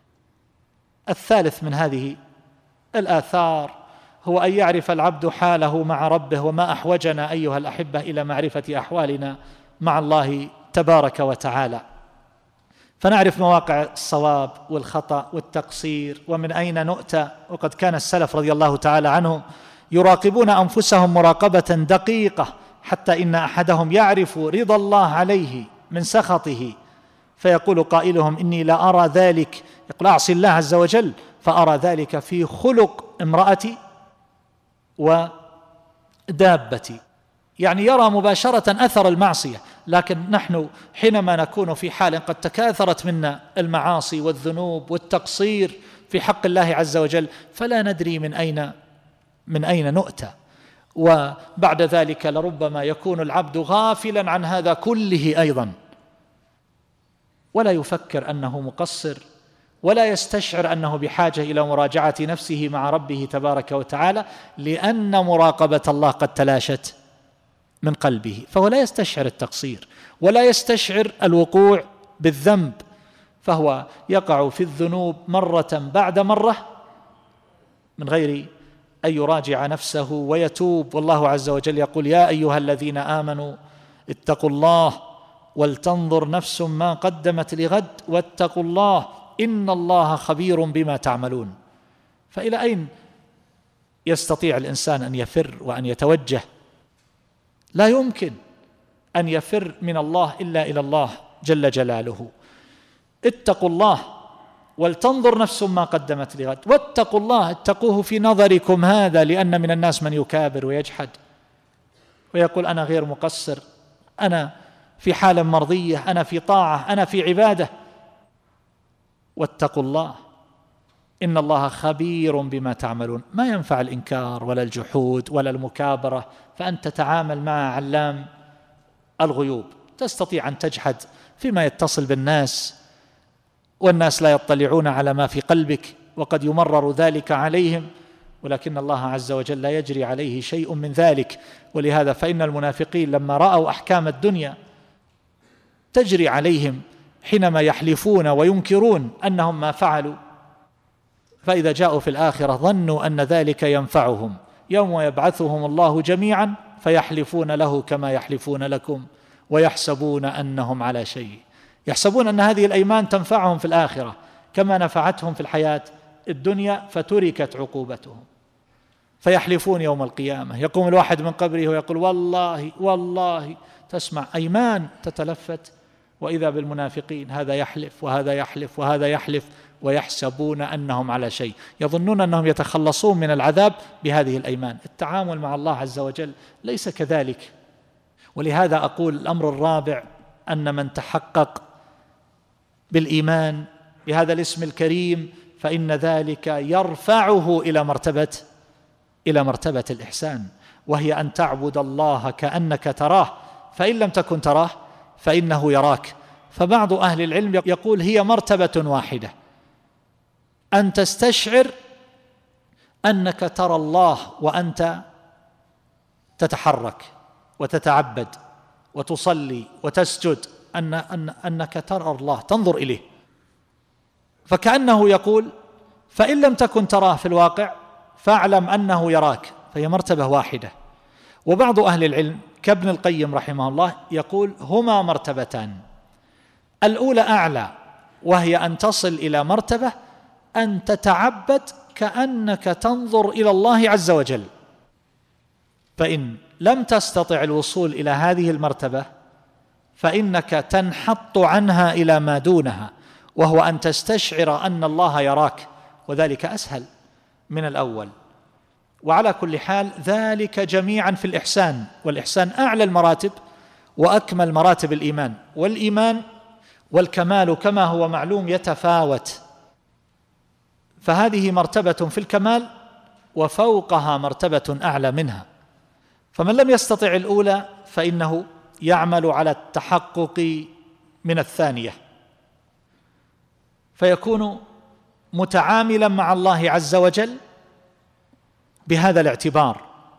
الثالث من هذه الآثار هو أن يعرف العبد حاله مع ربه، وما أحوجنا أيها الأحبة إلى معرفة أحوالنا مع الله تبارك وتعالى، فنعرف مواقع الصواب والخطأ والتقصير ومن أين نؤتى. وقد كان السلف رضي الله تعالى عنهم يراقبون أنفسهم مراقبة دقيقة، حتى إن أحدهم يعرف رضا الله عليه من سخطه، فيقول قائلهم إني لا أرى ذلك، يقول أعصي الله عز وجل فأرى ذلك في خلق امرأتي ودابتي، يعني يرى مباشرة أثر المعصية. لكن نحن حينما نكون في حال قد تكاثرت منا المعاصي والذنوب والتقصير في حق الله عز وجل فلا ندري من أين نؤتى، وبعد ذلك لربما يكون العبد غافلا عن هذا كله أيضا، ولا يفكر أنه مقصر، ولا يستشعر أنه بحاجة إلى مراجعة نفسه مع ربه تبارك وتعالى، لأن مراقبة الله قد تلاشت من قلبه، فهو لا يستشعر التقصير ولا يستشعر الوقوع بالذنب، فهو يقع في الذنوب مرة بعد مرة من غير أن يراجع نفسه ويتوب. والله عز وجل يقول: يا أيها الذين آمنوا اتقوا الله ولتنظر نفس ما قدمت لغد واتقوا الله إن الله خبير بما تعملون. فإلى أين يستطيع الإنسان أن يفر وأن يتوجه؟ لا يمكن أن يفر من الله إلا إلى الله جل جلاله. اتقوا الله ولتنظر نفس ما قدمت لغد واتقوا الله، اتقوه في نظركم هذا، لأن من الناس من يكابر ويجحد ويقول: أنا غير مقصر، أنا في حالة مرضية، أنا في طاعة، أنا في عبادة. واتقوا الله إن الله خبير بما تعملون. ما ينفع الإنكار ولا الجحود ولا المكابرة، فأنت تتعامل مع علام الغيوب، تستطيع أن تجحد فيما يتصل بالناس، والناس لا يطلعون على ما في قلبك وقد يمرر ذلك عليهم، ولكن الله عز وجل لا يجري عليه شيء من ذلك. ولهذا فإن المنافقين لما رأوا أحكام الدنيا تجري عليهم حينما يحلفون وينكرون أنهم ما فعلوا، فإذا جاءوا في الآخرة ظنوا أن ذلك ينفعهم، يوم يبعثهم الله جميعا فيحلفون له كما يحلفون لكم ويحسبون أنهم على شيء. يحسبون أن هذه الأيمان تنفعهم في الآخرة كما نفعتهم في الحياة الدنيا، فتركت عقوبتهم. فيحلفون يوم القيامة، يقوم الواحد من قبره ويقول: والله والله، تسمع أيمان تتلفت، وإذا بالمنافقين هذا يحلف وهذا يحلف وهذا يحلف، ويحسبون أنهم على شيء، يظنون أنهم يتخلصون من العذاب بهذه الأيمان. التعامل مع الله عز وجل ليس كذلك. ولهذا أقول الأمر الرابع أن من تحقق بالإيمان بهذا الاسم الكريم فإن ذلك يرفعه إلى مرتبة الإحسان، وهي أن تعبد الله كأنك تراه، فإن لم تكن تراه فإنه يراك. فبعض أهل العلم يقول هي مرتبة واحدة، أن تستشعر أنك ترى الله وأنت تتحرك وتتعبد وتصلي وتسجد، أنك ترى الله، تنظر إليه، فكأنه يقول: فإن لم تكن تراه في الواقع فاعلم أنه يراك، فهي مرتبة واحدة. وبعض أهل العلم كابن القيم رحمه الله يقول: هما مرتبتان، الأولى أعلى، وهي أن تصل إلى مرتبة أن تتعبد كأنك تنظر إلى الله عز وجل. فإن لم تستطع الوصول إلى هذه المرتبة فإنك تنحط عنها إلى ما دونها، وهو أن تستشعر أن الله يراك، وذلك أسهل من الأول. وعلى كل حال ذلك جميعا في الإحسان، والإحسان أعلى المراتب وأكمل مراتب الإيمان، والإيمان والكمال كما هو معلوم يتفاوت، فهذه مرتبة في الكمال وفوقها مرتبة أعلى منها. فمن لم يستطع الأولى فإنه يعمل على التحقق من الثانية، فيكون متعاملا مع الله عز وجل بهذا الاعتبار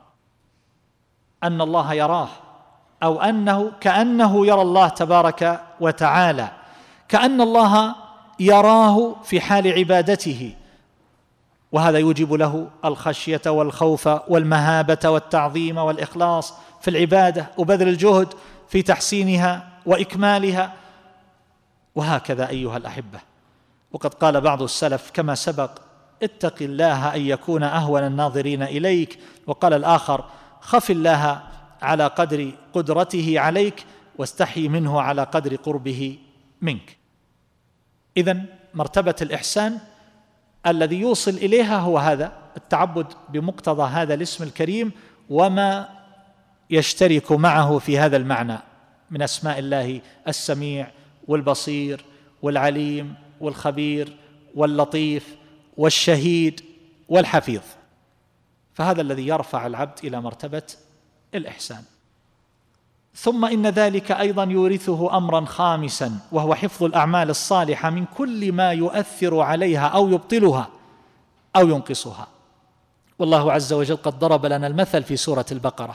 أن الله يراه، أو أنه كأنه يرى الله تبارك وتعالى، كأن الله يراه في حال عبادته، وهذا يوجب له الخشية والخوف والمهابة والتعظيم والإخلاص في العبادة وبذل الجهد في تحسينها وإكمالها. وهكذا أيها الأحبة، وقد قال بعض السلف كما سبق: اتق الله أن يكون أهون الناظرين إليك، وقال الآخر: خف الله على قدر قدرته عليك واستحي منه على قدر قربه منك. إذن مرتبة الإحسان الذي يوصل إليها هو هذا التعبد بمقتضى هذا الاسم الكريم وما يشترك معه في هذا المعنى من أسماء الله السميع والبصير والعليم والخبير واللطيف والشهيد والحفيظ. فهذا الذي يرفع العبد إلى مرتبة الإحسان. ثم إن ذلك أيضا يورثه أمرا خامسا، وهو حفظ الأعمال الصالحة من كل ما يؤثر عليها أو يبطلها أو ينقصها. والله عز وجل قد ضرب لنا المثل في سورة البقرة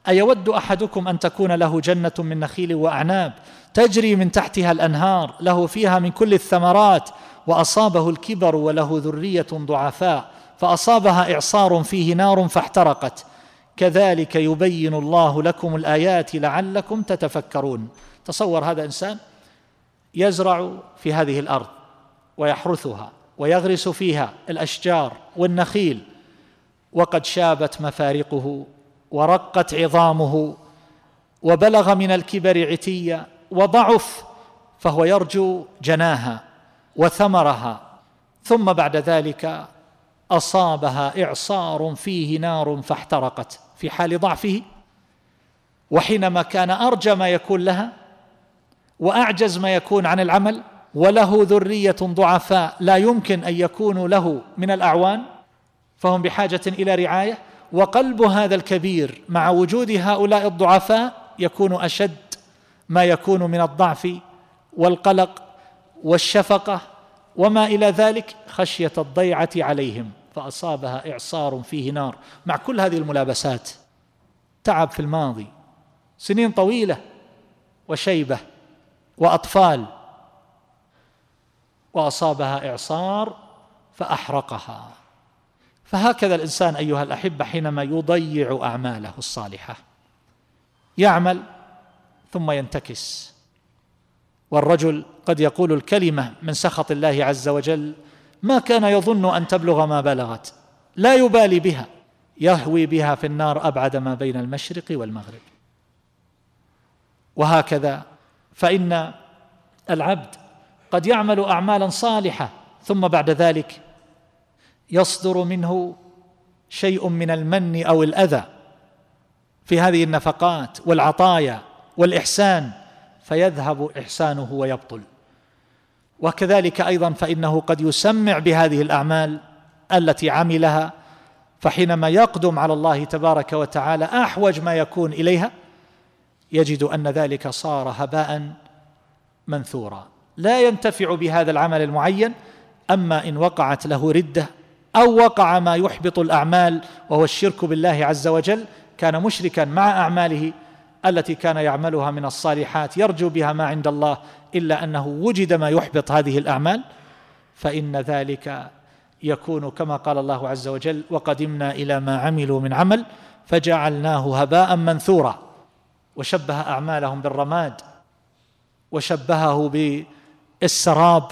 أيود أحدكم أن تكون له جنة من نخيل وأعناب تجري من تحتها الأنهار له فيها من كل الثمرات وأصابه الكبر وله ذرية ضعفاء فأصابها إعصار فيه نار فاحترقت كذلك يبين الله لكم الآيات لعلكم تتفكرون. تصور هذا إنسان يزرع في هذه الأرض ويحرثها ويغرس فيها الأشجار والنخيل وقد شابت مفارقه ورقت عظامه وبلغ من الكبر عتيا وضعف، فهو يرجو جناها وثمرها، ثم بعد ذلك أصابها إعصار فيه نار فاحترقت في حال ضعفه، وحينما كان أرجى ما يكون لها وأعجز ما يكون عن العمل وله ذرية ضعفاء لا يمكن أن يكونوا له من الأعوان، فهم بحاجة إلى رعاية، وقلب هذا الكبير مع وجود هؤلاء الضعفاء يكون أشد ما يكون من الضعف والقلق والشفقة وما إلى ذلك خشية الضيعة عليهم، فأصابها إعصار فيه نار. مع كل هذه الملابسات تعب في الماضي سنين طويلة وشيبة وأطفال، وأصابها إعصار فأحرقها. فهكذا الإنسان أيها الأحبة حينما يضيع أعماله الصالحة يعمل ثم ينتكس، والرجل قد يقول الكلمة من سخط الله عز وجل ما كان يظن أن تبلغ ما بلغت، لا يبالي بها، يهوي بها في النار أبعد ما بين المشرق والمغرب. وهكذا فإن العبد قد يعمل أعمالا صالحة ثم بعد ذلك يصدر منه شيء من المن أو الأذى في هذه النفقات والعطايا والإحسان فيذهب إحسانه ويبطل. وكذلك أيضا فإنه قد يسمع بهذه الأعمال التي عملها، فحينما يقدم على الله تبارك وتعالى أحوج ما يكون إليها يجد أن ذلك صار هباء منثورا، لا ينتفع بهذا العمل المعين. أما إن وقعت له ردة أو وقع ما يحبط الأعمال وهو الشرك بالله عز وجل، كان مشركا مع أعماله التي كان يعملها من الصالحات يرجو بها ما عند الله، إلا أنه وجد ما يحبط هذه الأعمال، فإن ذلك يكون كما قال الله عز وجل وقدمنا إلى ما عملوا من عمل فجعلناه هباء منثورا. وشبه أعمالهم بالرماد وشبهه بالسراب.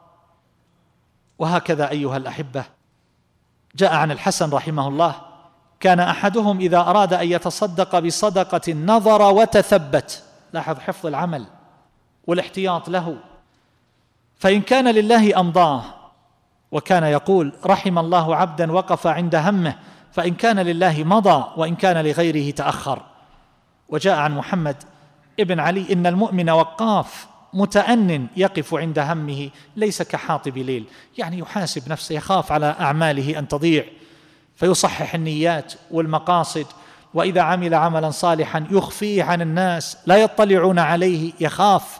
وهكذا أيها الأحبة جاء عن الحسن رحمه الله كان أحدهم إذا أراد أن يتصدق بصدقة نظر وتثبت، لاحظ حفظ العمل والاحتياط له، فإن كان لله أمضاه، وكان يقول رحم الله عبدا وقف عند همه، فإن كان لله مضى وإن كان لغيره تأخر. وجاء عن محمد ابن علي إن المؤمن وقاف متأن يقف عند همه ليس كحاطب ليل، يعني يحاسب نفسه، يخاف على أعماله أن تضيع فيصحح النيات والمقاصد، وإذا عمل عملا صالحا يخفيه عن الناس لا يطلعون عليه، يخاف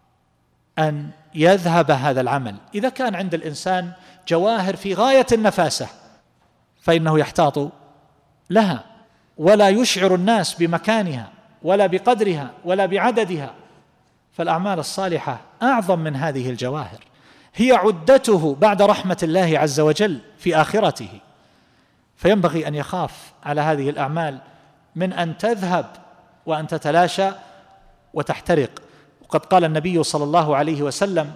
أن يذهب هذا العمل. إذا كان عند الإنسان جواهر في غاية النفاسة فإنه يحتاط لها ولا يشعر الناس بمكانها ولا بقدرها ولا بعددها، فالأعمال الصالحة أعظم من هذه الجواهر، هي عدته بعد رحمة الله عز وجل في آخرته، فينبغي أن يخاف على هذه الأعمال من أن تذهب وأن تتلاشى وتحترق. وقد قال النبي صلى الله عليه وسلم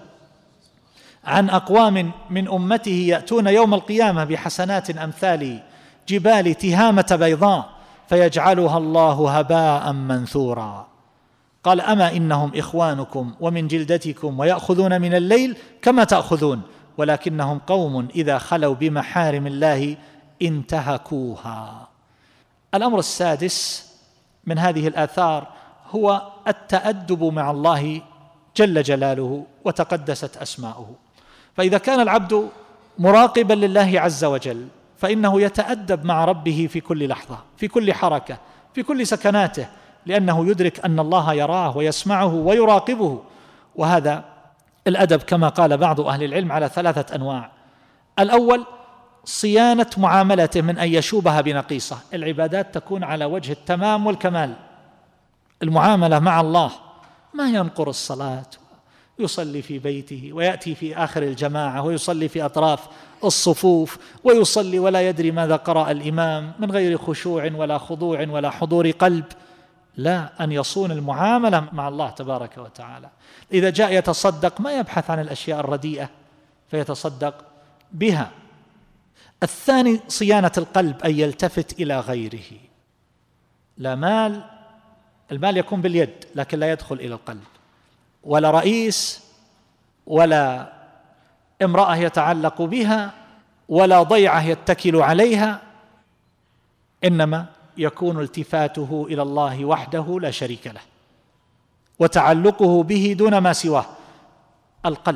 عن أقوام من أمته يأتون يوم القيامة بحسنات أمثال جبال تهامة بيضاء فيجعلها الله هباء منثورا. قال أما إنهم إخوانكم ومن جلدتكم ويأخذون من الليل كما تأخذون، ولكنهم قوم إذا خلوا بمحارم الله انتهكوها. الأمر السادس من هذه الآثار هو التأدب مع الله جل جلاله وتقدست أسماؤه. فإذا كان العبد مراقبا لله عز وجل فإنه يتأدب مع ربه في كل لحظة، في كل حركة، في كل سكناته، لأنه يدرك أن الله يراه ويسمعه ويراقبه. وهذا الأدب كما قال بعض أهل العلم على 3 أنواع. الأول صيانة معاملته من أن يشوبها بنقيصة. العبادات تكون على وجه التمام والكمال. المعاملة مع الله ما ينقر الصلاة، يصلي في بيته ويأتي في آخر الجماعة ويصلي في أطراف الصفوف ويصلي ولا يدري ماذا قرأ الإمام من غير خشوع ولا خضوع ولا حضور قلب. لا، أن يصون المعاملة مع الله تبارك وتعالى. إذا جاء يتصدق ما يبحث عن الأشياء الرديئة فيتصدق بها. الثاني صيانة القلب، أن يلتفت إلى غيره. لا مال، المال يكون باليد لكن لا يدخل إلى القلب، ولا رئيس ولا امرأة يتعلق بها ولا ضيعة يتكل عليها، إنما يكون التفاته إلى الله وحده لا شريك له وتعلقه به دون ما سواه، القلب.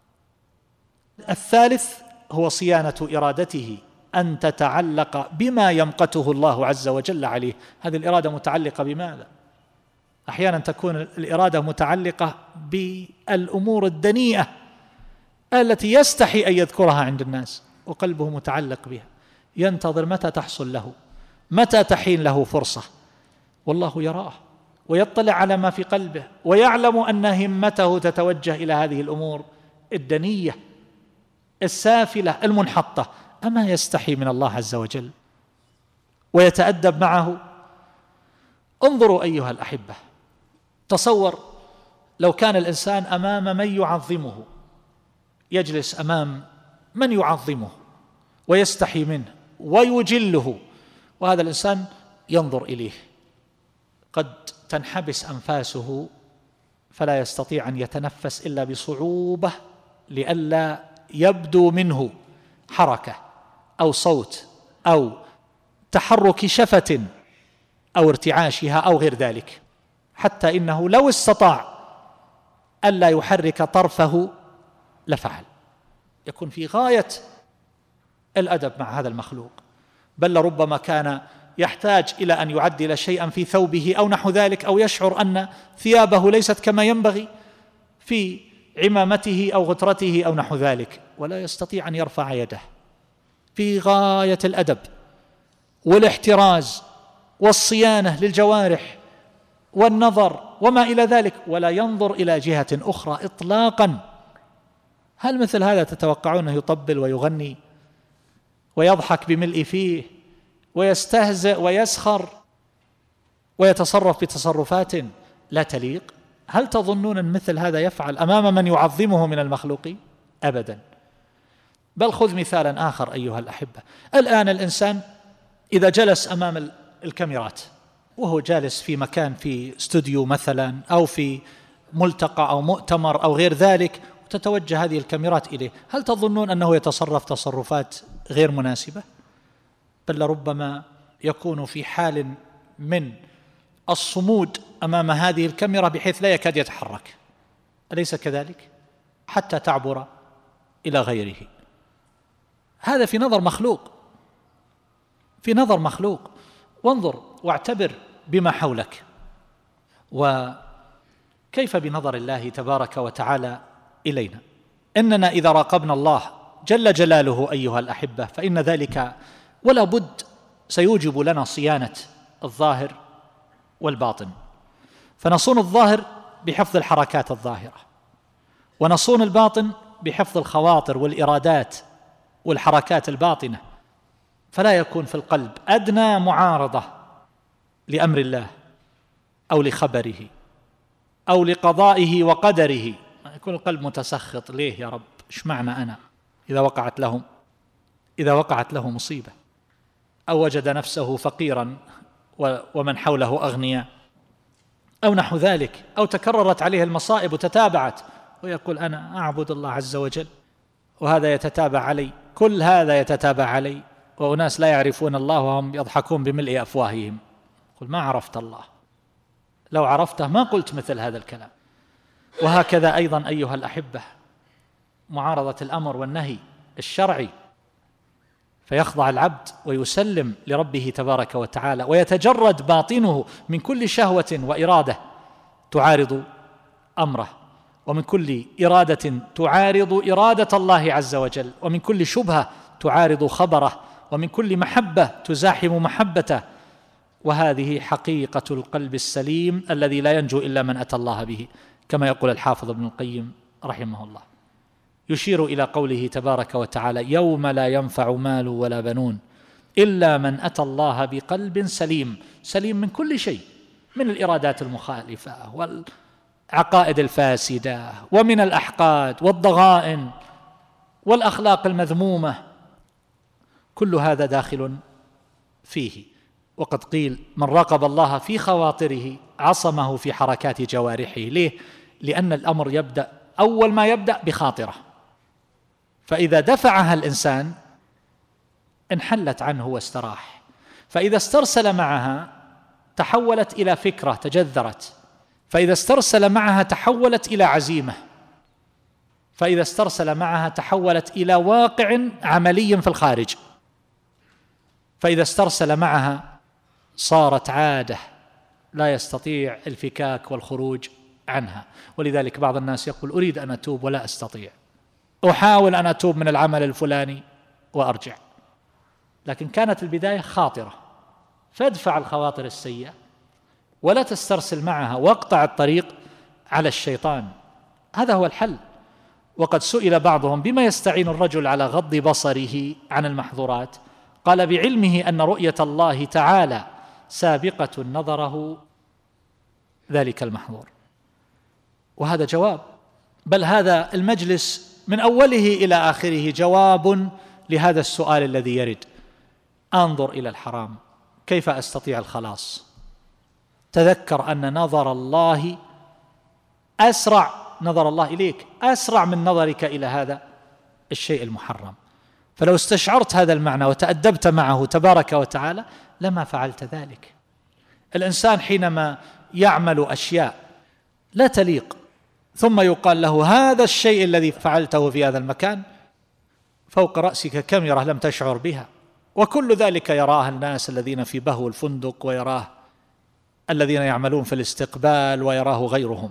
الثالث هو صيانة إرادته، أن تتعلق بما يمقته الله عز وجل عليه. هذه الإرادة متعلقة بماذا؟ أحيانا تكون الإرادة متعلقة بالأمور الدنيئة التي يستحي أن يذكرها عند الناس، وقلبه متعلق بها، ينتظر متى تحصل له، متى تحين له فرصة، والله يراه ويطلع على ما في قلبه ويعلم أن همته تتوجه إلى هذه الأمور الدنية السافلة المنحطة. أما يستحي من الله عز وجل ويتأدب معه؟ انظروا أيها الأحبة، تصور لو كان الإنسان أمام من يعظمه، يجلس أمام من يعظمه ويستحي منه ويجله، وهذا الإنسان ينظر إليه، قد تنحبس أنفاسه فلا يستطيع أن يتنفس إلا بصعوبة لئلا يبدو منه حركة أو صوت أو تحرك شفة أو ارتعاشها أو غير ذلك، حتى إنه لو استطاع ألا يحرك طرفه لفعل. يكون في غاية الأدب مع هذا المخلوق، بل لربما كان يحتاج إلى أن يعدل شيئا في ثوبه أو نحو ذلك، أو يشعر أن ثيابه ليست كما ينبغي في عمامته أو غترته أو نحو ذلك، ولا يستطيع أن يرفع يده. في غاية الأدب والاحتراز والصيانة للجوارح والنظر وما إلى ذلك، ولا ينظر إلى جهة أخرى إطلاقا. هل مثل هذا تتوقعونه يطبل ويغني ويضحك بملء فيه ويستهزئ ويسخر ويتصرف بتصرفات لا تليق؟ هل تظنون أن مثل هذا يفعل أمام من يعظمه من المخلوقين؟ أبدا. بل خذ مثالا آخر أيها الأحبة. الآن الإنسان إذا جلس أمام الكاميرات وهو جالس في مكان، في استوديو مثلا أو في ملتقى أو مؤتمر أو غير ذلك، وتتوجه هذه الكاميرات إليه، هل تظنون أنه يتصرف تصرفات غير مناسبة؟ بل لربما يكون في حال من الصمود أمام هذه الكاميرا بحيث لا يكاد يتحرك، أليس كذلك؟ حتى تعبر إلى غيره. هذا في نظر مخلوق، في نظر مخلوق. وانظر واعتبر بما حولك، وكيف بنظر الله تبارك وتعالى إلينا. إننا إذا راقبنا الله جل جلاله أيها الأحبة، فإن ذلك ولا بد سيوجب لنا صيانة الظاهر والباطن. فنصون الظاهر بحفظ الحركات الظاهرة، ونصون الباطن بحفظ الخواطر والإرادات والحركات الباطنة، فلا يكون في القلب أدنى معارضة لأمر الله أو لخبره أو لقضائه وقدره. يكون القلب متسخط، ليه يا رب؟ إيش معنى أنا؟ إذا وقعت له مصيبة أو وجد نفسه فقيرا ومن حوله أغنياء أو نحو ذلك، أو تكررت عليه المصائب وتتابعت، ويقول أنا أعبد الله عز وجل وهذا يتتابع علي، كل هذا يتتابع علي، وأناس لا يعرفون الله وهم يضحكون بملء أفواههم. قل ما عرفت الله، لو عرفته ما قلت مثل هذا الكلام. وهكذا أيضا أيها الأحبة معارضة الأمر والنهي الشرعي، فيخضع العبد ويسلم لربه تبارك وتعالى، ويتجرد باطنه من كل شهوة وإرادة تعارض أمره، ومن كل إرادة تعارض إرادة الله عز وجل، ومن كل شبهة تعارض خبره، ومن كل محبة تزاحم محبته. وهذه حقيقة القلب السليم الذي لا ينجو إلا من أتى الله به، كما يقول الحافظ ابن القيم رحمه الله، يشير إلى قوله تبارك وتعالى: يوم لا ينفع مال ولا بنون إلا من أتى الله بقلب سليم. سليم من كل شيء، من الإرادات المخالفة والعقائد الفاسدة، ومن الأحقاد والضغائن والأخلاق المذمومة، كل هذا داخل فيه. وقد قيل: من راقب الله في خواطره عصمه في حركات جوارحه. ليه؟ لأن الأمر يبدأ، أول ما يبدأ بخاطرة، فإذا دفعها الإنسان انحلت عنه واستراح، فإذا استرسل معها تحولت إلى فكرة تجذرت، فإذا استرسل معها تحولت إلى عزيمة، فإذا استرسل معها تحولت إلى واقع عملي في الخارج، فإذا استرسل معها صارت عادة لا يستطيع الفكاك والخروج عنها. ولذلك بعض الناس يقول: أريد أن أتوب ولا أستطيع، أحاول أن أتوب من العمل الفلاني وأرجع. لكن كانت البداية خاطرة، فادفع الخواطر السيئة ولا تسترسل معها، واقطع الطريق على الشيطان. هذا هو الحل. وقد سئل بعضهم: بما يستعين الرجل على غض بصره عن المحظورات؟ قال: بعلمه أن رؤية الله تعالى سابقة نظره ذلك المحظور. وهذا جواب، بل هذا المجلس من أوله إلى آخره جواب لهذا السؤال الذي يرد: أنظر إلى الحرام كيف أستطيع الخلاص؟ تذكر أن نظر الله أسرع، نظر الله إليك أسرع من نظرك إلى هذا الشيء المحرم. فلو استشعرت هذا المعنى وتأدبت معه تبارك وتعالى لما فعلت ذلك. الإنسان حينما يعمل أشياء لا تليق ثم يقال له: هذا الشيء الذي فعلته في هذا المكان فوق رأسك كاميرا لم تشعر بها، وكل ذلك يراه الناس الذين في بهو الفندق، ويراه الذين يعملون في الاستقبال، ويراه غيرهم.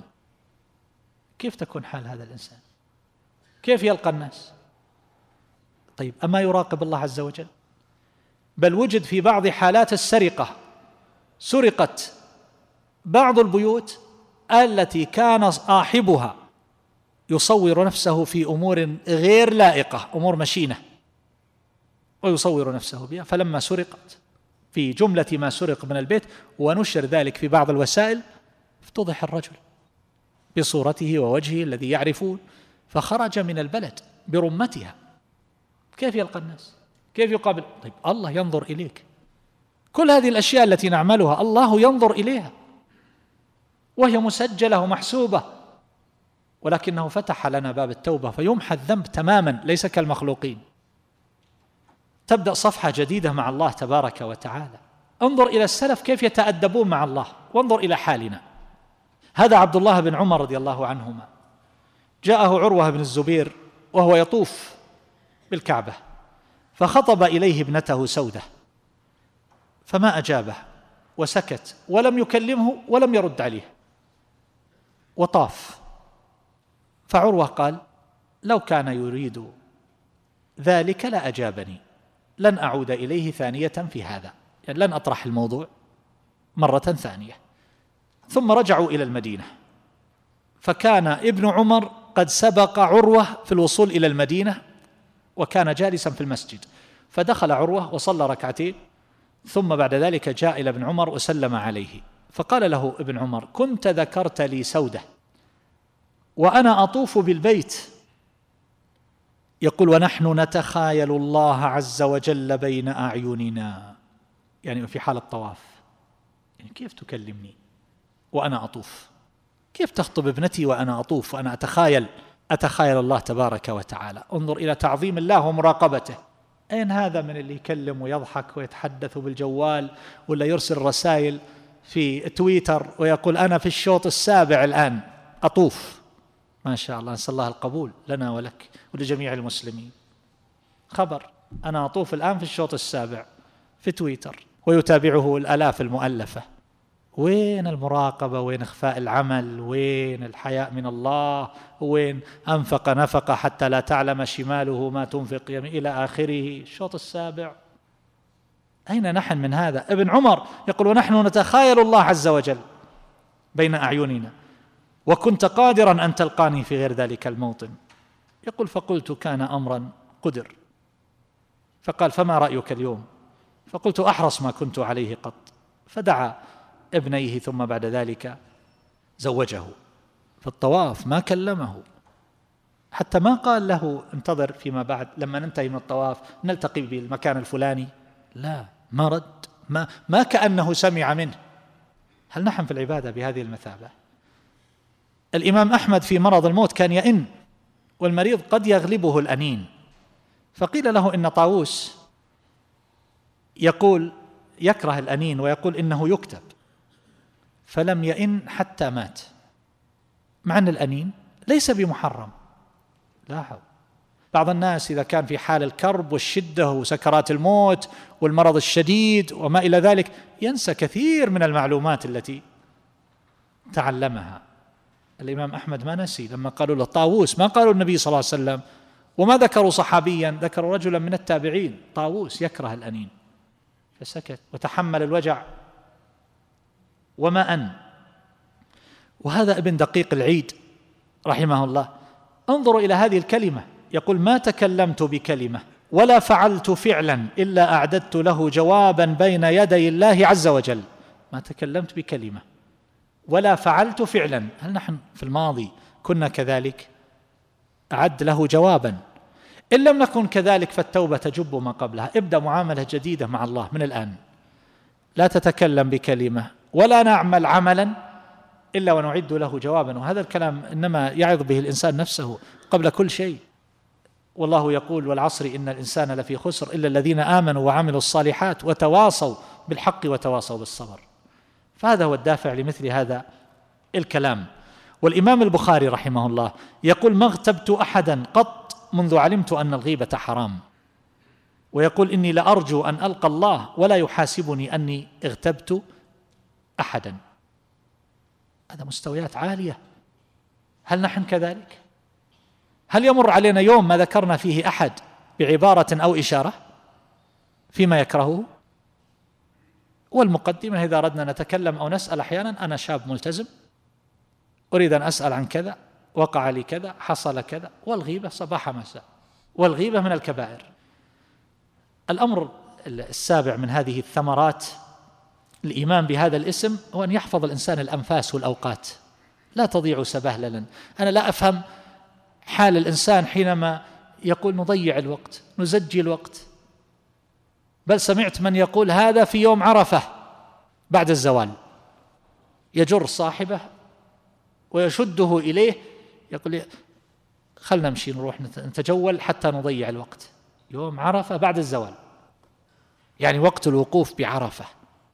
كيف تكون حال هذا الإنسان؟ كيف يلقى الناس؟ طيب، أما يراقب الله عز وجل؟ بل وجد في بعض حالات السرقة، سرقت بعض البيوت التي كان صاحبها يصور نفسه في أمور غير لائقة، أمور مشينة، ويصور نفسه بها، فلما سرقت في جملة ما سرق من البيت ونشر ذلك في بعض الوسائل افتضح الرجل بصورته ووجهه الذي يعرفون، فخرج من البلد برمتها. كيف يلقى الناس؟ كيف يقابل؟ طيب، الله ينظر إليك. كل هذه الأشياء التي نعملها الله ينظر إليها، وهي مسجلة ومحسوبة، ولكنه فتح لنا باب التوبة فيمحى الذنب تماما، ليس كالمخلوقين. تبدأ صفحة جديدة مع الله تبارك وتعالى. انظر إلى السلف كيف يتأدبون مع الله، وانظر إلى حالنا. هذا عبد الله بن عمر رضي الله عنهما، جاءه عروة بن الزبير وهو يطوف بالكعبة، فخطب إليه ابنته سودة، فما أجابه وسكت ولم يكلمه ولم يرد عليه، وطاف. فعروة قال: لو كان يريد ذلك لا أجابني، لن أعود إليه ثانية في هذا، يعني لن أطرح الموضوع مرة ثانية. ثم رجعوا إلى المدينة، فكان ابن عمر قد سبق عروة في الوصول إلى المدينة، وكان جالسا في المسجد، فدخل عروة وصلى ركعتين، ثم بعد ذلك جاء إلى ابن عمر وسلم عليه، فقال له ابن عمر: كنت ذكرت لي سودة وأنا أطوف بالبيت، يقول ونحن نتخايل الله عز وجل بين أعيننا، يعني في حال الطواف، يعني كيف تكلمني وأنا أطوف؟ كيف تخطب ابنتي وأنا أطوف وأنا أتخايل الله تبارك وتعالى؟ انظر إلى تعظيم الله ومراقبته. أين هذا من اللي يكلم ويضحك ويتحدث بالجوال، ولا يرسل رسائل في تويتر ويقول أنا في الشوط السابع الآن أطوف؟ ما شاء الله، نسأل الله القبول لنا ولك ولجميع المسلمين. خبر أنا أطوف الآن في الشوط السابع في تويتر، ويتابعه الآلاف المؤلفة، وين المراقبة؟ وين إخفاء العمل؟ وين الحياء من الله؟ وين أنفق نفقة حتى لا تعلم شماله ما تنفق إلى آخره الشوط السابع. أين نحن من هذا؟ ابن عمر يقول: ونحن نتخايل الله عز وجل بين أعيننا، وكنت قادرا أن تلقاني في غير ذلك الموطن. يقول: فقلت: كان أمرا قدر. فقال: فما رأيك اليوم؟ فقلت: أحرص ما كنت عليه قط. فدعا ابنيه ثم بعد ذلك زوجه. في الطواف ما كلمه، حتى ما قال له: انتظر فيما بعد لما ننتهي من الطواف نلتقي بالمكان الفلاني. لا، ما رد، ما كأنه سمع منه. هل نحن في العبادة بهذه المثابة؟ الإمام أحمد في مرض الموت كان يئن، والمريض قد يغلبه الأنين، فقيل له إن طاووس يقول يكره الأنين ويقول إنه يكتب، فلم يئن حتى مات، مع أن الأنين ليس بمحرم. لاحظ، بعض الناس إذا كان في حال الكرب والشدة وسكرات الموت والمرض الشديد وما إلى ذلك ينسى كثير من المعلومات التي تعلمها. الإمام أحمد ما نسي، لما قالوا له طاووس ما قالوا النبي صلى الله عليه وسلم، وما ذكروا صحابيا، ذكروا رجلا من التابعين: طاووس يكره الأنين، فسكت وتحمل الوجع وما أن. وهذا ابن دقيق العيد رحمه الله، انظروا إلى هذه الكلمة، يقول: ما تكلمت بكلمة ولا فعلت فعلا إلا أعددت له جوابا بين يدي الله عز وجل. ما تكلمت بكلمة ولا فعلت فعلا. هل نحن في الماضي كنا كذلك؟ أعد له جوابا. إن لم نكن كذلك فالتوبة تجب ما قبلها. ابدأ معاملة جديدة مع الله من الآن، لا تتكلم بكلمة ولا نعمل عملا إلا ونعد له جوابا. وهذا الكلام إنما يعظ به الإنسان نفسه قبل كل شيء. والله يقول: والعصر إن الإنسان لفي خسر إلا الذين آمنوا وعملوا الصالحات وتواصوا بالحق وتواصوا بالصبر. فهذا هو الدافع لمثل هذا الكلام. والإمام البخاري رحمه الله يقول: ما اغتبت أحدا قط منذ علمت أن الغيبة حرام، ويقول: إني لأرجو أن ألقى الله ولا يحاسبني أني اغتبت أحدا. هذا مستويات عالية. هل نحن كذلك؟ هل يمر علينا يوم ما ذكرنا فيه أحد بعبارة أو إشارة فيما يكرهه؟ والمقدمة إذا أردنا نتكلم أو نسأل أحيانا: أنا شاب ملتزم أريد أن أسأل عن كذا، وقع لي كذا، حصل كذا. والغيبة صباح مساء، والغيبة من الكبائر. الأمر السابع من هذه الثمرات الإيمان بهذا الاسم هو أن يحفظ الإنسان الأنفاس والأوقات، لا تضيع سبهللا. أنا لا أفهم حال الإنسان حينما يقول نضيع الوقت، نزجي الوقت، بل سمعت من يقول هذا في يوم عرفة بعد الزوال، يجر صاحبه ويشده إليه، يقول خلنا نمشي نروح نتجول حتى نضيع الوقت. يوم عرفة بعد الزوال، يعني وقت الوقوف بعرفة.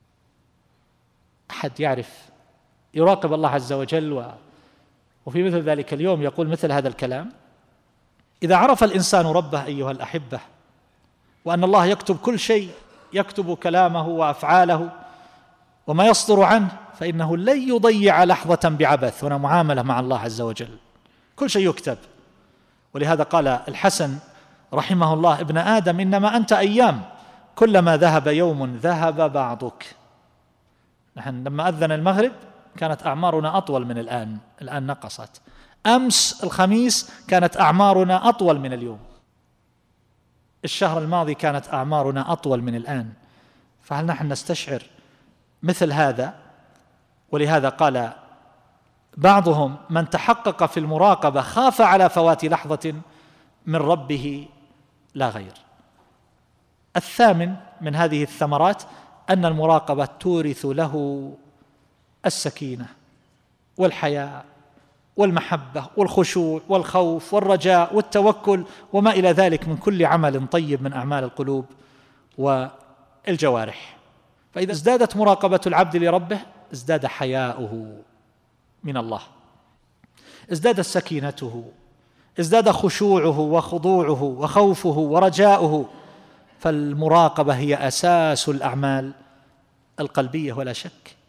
أحد يعرف يراقب الله عز وجل وفي مثل ذلك اليوم يقول مثل هذا الكلام: إذا عرف الإنسان ربه أيها الأحبة، وأن الله يكتب كل شيء، يكتب كلامه وأفعاله وما يصدر عنه، فإنه لن يضيع لحظة بعبث. هنا معاملة مع الله عز وجل، كل شيء يكتب. ولهذا قال الحسن رحمه الله: ابن آدم إنما أنت أيام، كلما ذهب يوم ذهب بعضك. نحن لما أذن المغرب كانت أعمارنا أطول من الآن نقصت. أمس الخميس كانت أعمارنا أطول من اليوم. الشهر الماضي كانت أعمارنا أطول من الآن. فهل نحن نستشعر مثل هذا؟ ولهذا قال بعضهم: من تحقق في المراقبة خاف على فوات لحظة من ربه لا غير. الثامن من هذه الثمرات أن المراقبة تورث له السكينة والحياء والمحبة والخشوع والخوف والرجاء والتوكل وما إلى ذلك من كل عمل طيب من أعمال القلوب والجوارح. فإذا ازدادت مراقبة العبد لربه ازداد حياؤه من الله، ازدادت سكينته، ازداد خشوعه وخضوعه وخوفه ورجاؤه. فالمراقبة هي أساس الأعمال القلبية ولا شك.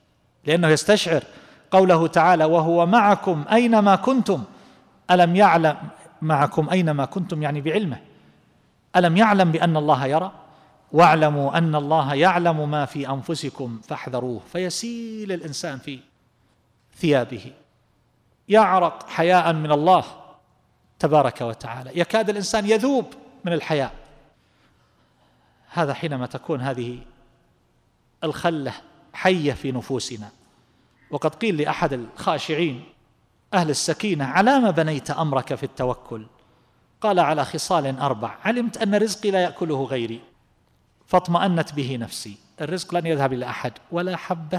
لأنه يستشعر قوله تعالى وهو معكم أينما كنتم. ألم يعلم معكم أينما كنتم يعني بعلمه. ألم يعلم بأن الله يرى؟ واعلموا أن الله يعلم ما في أنفسكم فاحذروه. فيسيل الإنسان في ثيابه، يعرق حياء من الله تبارك وتعالى، يكاد الإنسان يذوب من الحياء. هذا حينما تكون هذه الخلة حية في نفوسنا. وقد قيل لأحد الخاشعين أهل السكينة على ما بنيت أمرك في التوكل؟ قال على خصال 4: علمت أن رزقي لا يأكله غيري فاطمأنت به نفسي. الرزق لن يذهب إلى أحد ولا حبة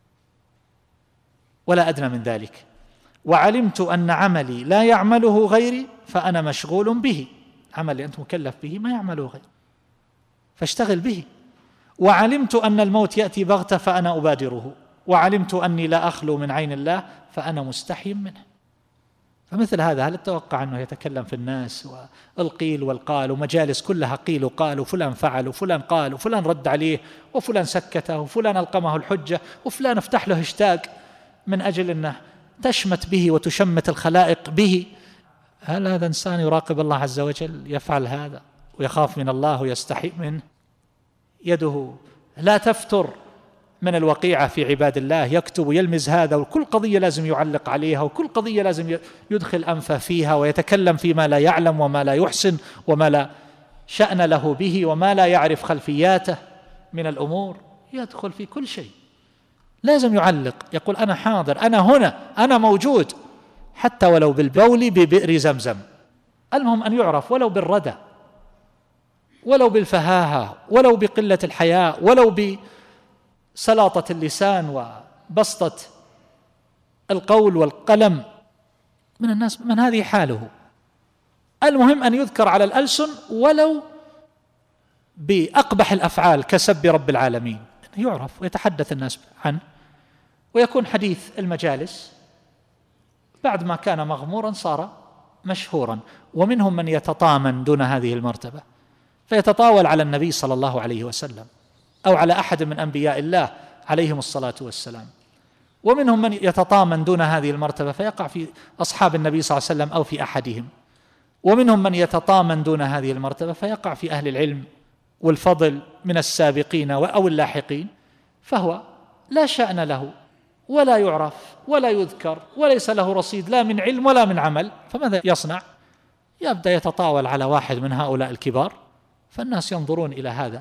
ولا أدنى من ذلك. وعلمت أن عملي لا يعمله غيري فأنا مشغول به. العمل اللي أنت مكلف به ما يعمله غيري فاشتغل به. وعلمت أن الموت يأتي بغتة فأنا أبادره. وعلمت أني لا أخلو من عين الله فأنا مستحي منه. فمثل هذا هل تتوقع أنه يتكلم في الناس والقيل والقال ومجالس كلها قيل وقال وفلان فعل وفلان قال وفلان رد عليه وفلان سكته وفلان ألقمه الحجة وفلان افتح له هاشتاج من أجل أنه تشمت به وتشمت الخلائق به؟ هل هذا إنسان يراقب الله عز وجل يفعل هذا ويخاف من الله ويستحي منه؟ يده لا تفتر من الوقيعة في عباد الله، يكتب ويلمز هذا، وكل قضية لازم يعلق عليها، وكل قضية لازم يدخل أنفه فيها ويتكلم فيما لا يعلم وما لا يحسن وما لا شأن له به وما لا يعرف خلفياته من الأمور. يدخل في كل شيء، لازم يعلق، يقول أنا حاضر، أنا هنا، أنا موجود، حتى ولو بالبول ببئر زمزم. المهم أن يعرف، ولو بالردى، ولو بالفهاهة، ولو بقلة الحياء، ولو بسلاطة اللسان وبسطة القول والقلم. من الناس من هذه حاله. المهم أن يذكر على الألسن ولو بأقبح الأفعال كسب رب العالمين، يعرف ويتحدث الناس عنه، ويكون حديث المجالس بعد ما كان مغمورا صار مشهورا. ومنهم من يتطامن دون هذه المرتبة فيتطاول على النبي صلى الله عليه وسلم أو على أحد من أنبياء الله عليهم الصلاة والسلام. ومنهم من يتطامن دون هذه المرتبة فيقع في أصحاب النبي صلى الله عليه وسلم أو في أحدهم. ومنهم من يتطامن دون هذه المرتبة فيقع في أهل العلم والفضل من السابقين أو اللاحقين، فهو لا شأن له ولا يعرف ولا يذكر وليس له رصيد لا من علم ولا من عمل. فماذا يصنع؟ يبدأ يتطاول على واحد من هؤلاء الكبار، فالناس ينظرون إلى هذا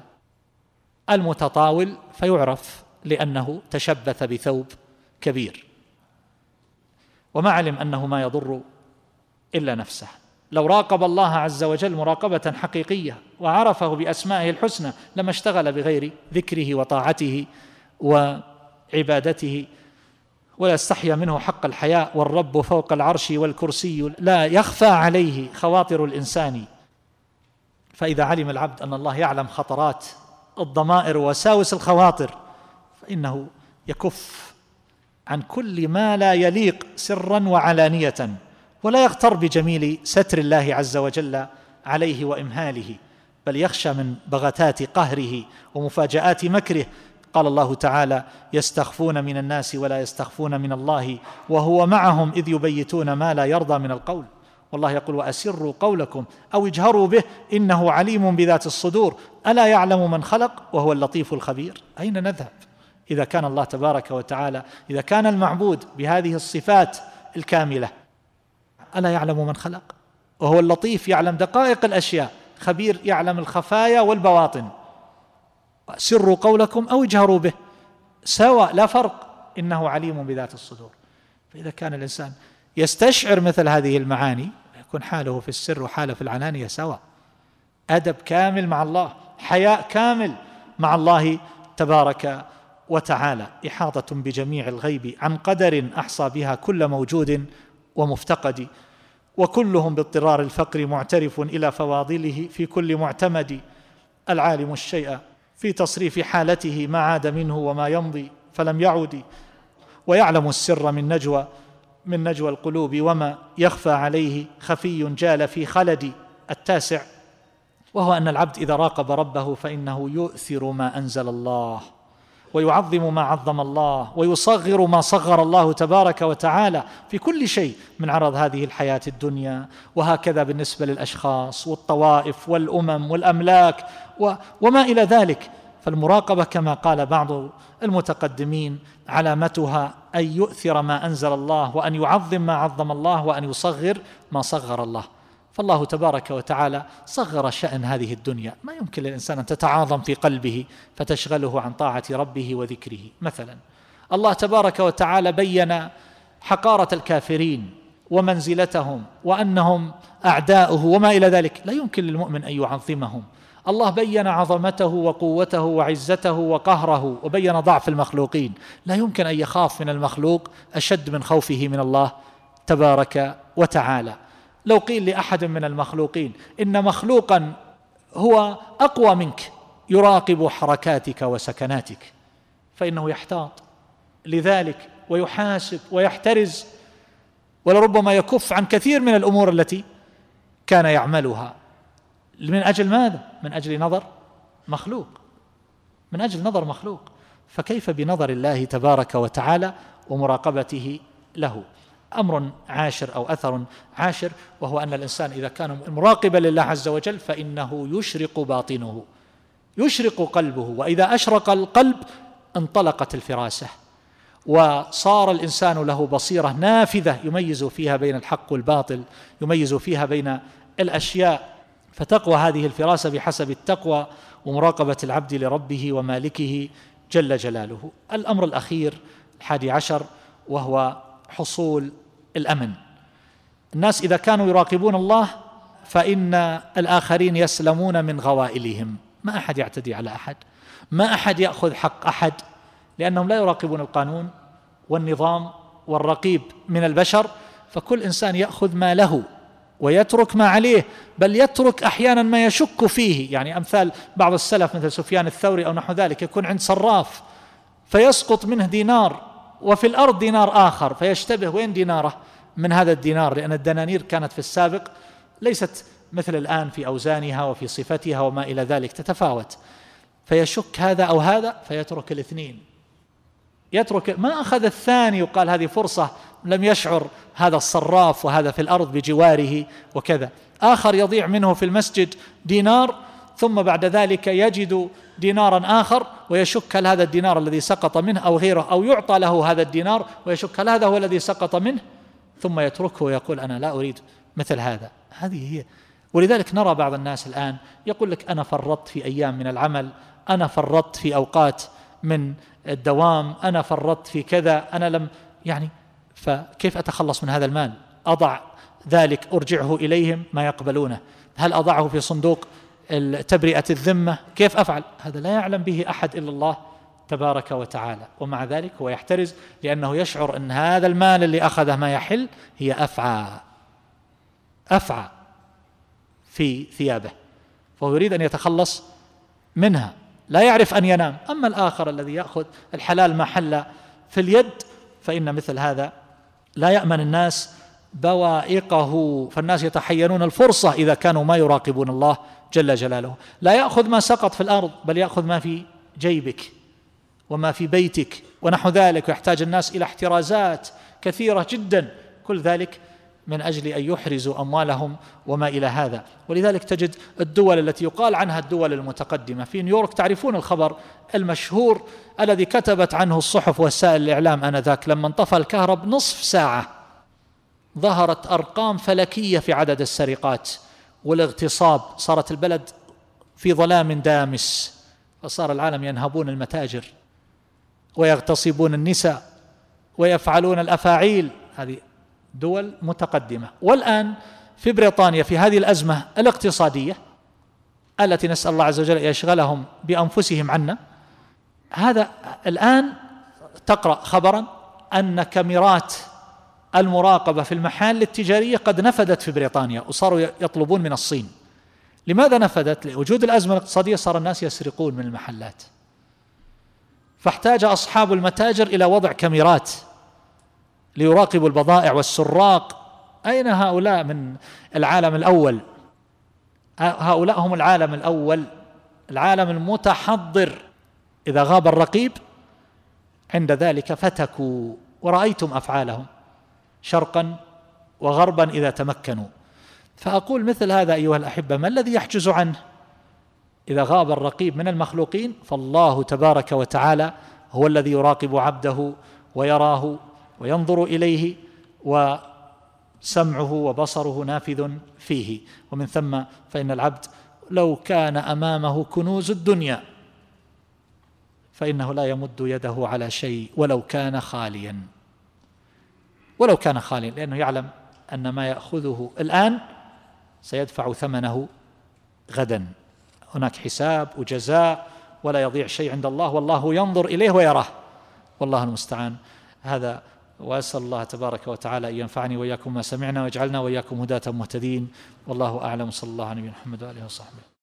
المتطاول فيعرف لأنه تشبث بثوب كبير وما علم أنه ما يضر إلا نفسه. لو راقب الله عز وجل مراقبة حقيقية وعرفه بأسمائه الحسنى لما اشتغل بغير ذكره وطاعته وعبادته، ولا استحيا منه حق الحياء. والرب فوق العرش والكرسي لا يخفى عليه خواطر الإنسان. فإذا علم العبد أن الله يعلم خطرات الضمائر ووساوس الخواطر فإنه يكف عن كل ما لا يليق سرا وعلانية، ولا يغتر بجميل ستر الله عز وجل عليه وإمهاله، بل يخشى من بغتات قهره ومفاجآت مكره. قال الله تعالى: يستخفون من الناس ولا يستخفون من الله وهو معهم إذ يبيتون ما لا يرضى من القول. والله يقول: وأسروا قولكم أو اجهروا به إنه عليم بذات الصدور ألا يعلم من خلق وهو اللطيف الخبير. أين نذهب إذا كان الله تبارك وتعالى، إذا كان المعبود بهذه الصفات الكاملة؟ ألا يعلم من خلق وهو اللطيف، يعلم دقائق الأشياء، خبير يعلم الخفايا والبواطن. سروا قولكم أو اجهروا به سواء، لا فرق، إنه عليم بذات الصدور. فإذا كان الإنسان يستشعر مثل هذه المعاني يكون حاله في السر وحاله في العلانية سواء، أدب كامل مع الله، حياء كامل مع الله تبارك وتعالى، إحاطة بجميع الغيب عن قدر أحصى بها كل موجود ومفتقد، وكلهم باضطرار الفقر معترف إلى فواضله في كل معتمد. العالم الشيء في تصريف حالته ما عاد منه وما يمضي فلم يعد، ويعلم السر من نجوى القلوب وما يخفى عليه خفي جال في خلد. 9 وهو أن العبد إذا راقب ربه فإنه يؤثر ما أنزل الله ويعظم ما عظم الله ويصغر ما صغر الله تبارك وتعالى في كل شيء من عرض هذه الحياة الدنيا. وهكذا بالنسبة للأشخاص والطوائف والأمم والأملاك وما إلى ذلك. فالمراقبة كما قال بعض المتقدمين علامتها أن يؤثر ما أنزل الله، وأن يعظم ما عظم الله، وأن يصغر ما صغر الله. فالله تبارك وتعالى صغر شأن هذه الدنيا، ما يمكن للإنسان أن تتعاظم في قلبه فتشغله عن طاعة ربه وذكره. مثلا الله تبارك وتعالى بين حقارة الكافرين ومنزلتهم وأنهم أعداؤه وما إلى ذلك، لا يمكن للمؤمن أن يعظمهم. الله بين عظمته وقوته وعزته وقهره، وبين ضعف المخلوقين، لا يمكن أن يخاف من المخلوق أشد من خوفه من الله تبارك وتعالى. لو قيل لأحد من المخلوقين إن مخلوقا هو أقوى منك يراقب حركاتك وسكناتك، فإنه يحتاط لذلك ويحاسب ويحترز، ولربما يكف عن كثير من الأمور التي كان يعملها. من أجل ماذا؟ من أجل نظر مخلوق، من أجل نظر مخلوق. فكيف بنظر الله تبارك وتعالى ومراقبته له؟ أمر عاشر أو أثر عاشر، وهو أن الإنسان إذا كان مراقبا لله عز وجل فإنه يشرق باطنه، يشرق قلبه، وإذا أشرق القلب انطلقت الفراسة، وصار الإنسان له بصيرة نافذة يميز فيها بين الحق والباطل، يميز فيها بين الأشياء. فتقوى هذه الفراسة بحسب التقوى ومراقبة العبد لربه ومالكه جل جلاله. الأمر الأخير 11 وهو حصول الأمن. الناس إذا كانوا يراقبون الله فإن الآخرين يسلمون من غوائلهم، ما أحد يعتدي على أحد، ما أحد يأخذ حق أحد، لأنهم لا يراقبون القانون والنظام والرقيب من البشر، فكل إنسان يأخذ ما له ويترك ما عليه، بل يترك أحيانا ما يشك فيه. يعني أمثال بعض السلف مثل سفيان الثوري أو نحو ذلك، يكون عند صراف فيسقط منه دينار وفي الأرض دينار آخر، فيشتبه وين ديناره من هذا الدينار، لأن الدنانير كانت في السابق ليست مثل الآن في أوزانها وفي صفتها وما إلى ذلك، تتفاوت، فيشك هذا أو هذا فيترك الاثنين، يترك ما أخذ الثاني وقال هذه فرصة، لم يشعر هذا الصراف وهذا في الأرض بجواره وكذا. آخر يضيع منه في المسجد دينار، ثم بعد ذلك يجد دينارا آخر ويشك هل هذا الدينار الذي سقط منه أو غيره، أو يعطى له هذا الدينار ويشك هل هذا هو الذي سقط منه، ثم يتركه ويقول أنا لا أريد مثل هذا. هذه هي. ولذلك نرى بعض الناس الآن يقول لك أنا فرطت في أيام من العمل، أنا فرطت في أوقات من الدوام، أنا فرطت في كذا، أنا لم فكيف أتخلص من هذا المال؟ أضع ذلك أرجعه إليهم ما يقبلونه، هل أضعه في صندوق تبرئة الذمة؟ كيف أفعل؟ هذا لا يعلم به أحد إلا الله تبارك وتعالى. ومع ذلك هو يحترز، لأنه يشعر أن هذا المال اللي أخذه ما يحل، هي أفعى في ثيابه، فهو يريد أن يتخلص منها، لا يعرف أن ينام. أما الآخر الذي يأخذ الحلال ما حل في اليد، فإن مثل هذا لا يأمن الناس بوائقه، فالناس يتحينون الفرصة إذا كانوا ما يراقبون الله جل جلاله. لا يأخذ ما سقط في الأرض، بل يأخذ ما في جيبك وما في بيتك ونحو ذلك، ويحتاج الناس إلى احترازات كثيرة جدا، كل ذلك من أجل أن يحرزوا أموالهم وما إلى هذا. ولذلك تجد الدول التي يقال عنها الدول المتقدمة، في نيويورك تعرفون الخبر المشهور الذي كتبت عنه الصحف وسائل الإعلام آنذاك، لما انطفى الكهرب نصف ساعة ظهرت أرقام فلكية في عدد السرقات والاغتصاب، صارت البلد في ظلام دامس، فصار العالم ينهبون المتاجر ويغتصبون النساء ويفعلون الأفاعيل. هذه دول متقدمة. والآن في بريطانيا في هذه الأزمة الاقتصادية التي نسأل الله عز وجل يشغلهم بأنفسهم عنا، هذا الآن تقرأ خبرا أن كاميرات المراقبة في المحال التجارية قد نفدت في بريطانيا، وصاروا يطلبون من الصين. لماذا نفدت؟ لوجود الأزمة الاقتصادية صار الناس يسرقون من المحلات، فاحتاج أصحاب المتاجر إلى وضع كاميرات ليراقبوا البضائع والسراق. أين هؤلاء من العالم الأول؟ هؤلاء هم العالم الأول، العالم المتحضر. إذا غاب الرقيب عند ذلك فتكوا ورأيتم أفعالهم شرقا وغربا إذا تمكنوا. فأقول مثل هذا أيها الأحبة ما الذي يحجز عنه؟ إذا غاب الرقيب من المخلوقين فالله تبارك وتعالى هو الذي يراقب عبده ويراه وينظر إليه، وسمعه وبصره نافذ فيه. ومن ثم فإن العبد لو كان أمامه كنوز الدنيا فإنه لا يمد يده على شيء ولو كان خاليا، لأنه يعلم أن ما يأخذه الآن سيدفع ثمنه غدا. هناك حساب وجزاء ولا يضيع شيء عند الله، والله ينظر إليه ويراه، والله المستعان. هذا، وأسأل الله تبارك وتعالى أن ينفعني وإياكم ما سمعنا ويجعلنا وإياكم هداة مهتدين، والله أعلم. صلى الله على نبينا محمد وآله وصحبه.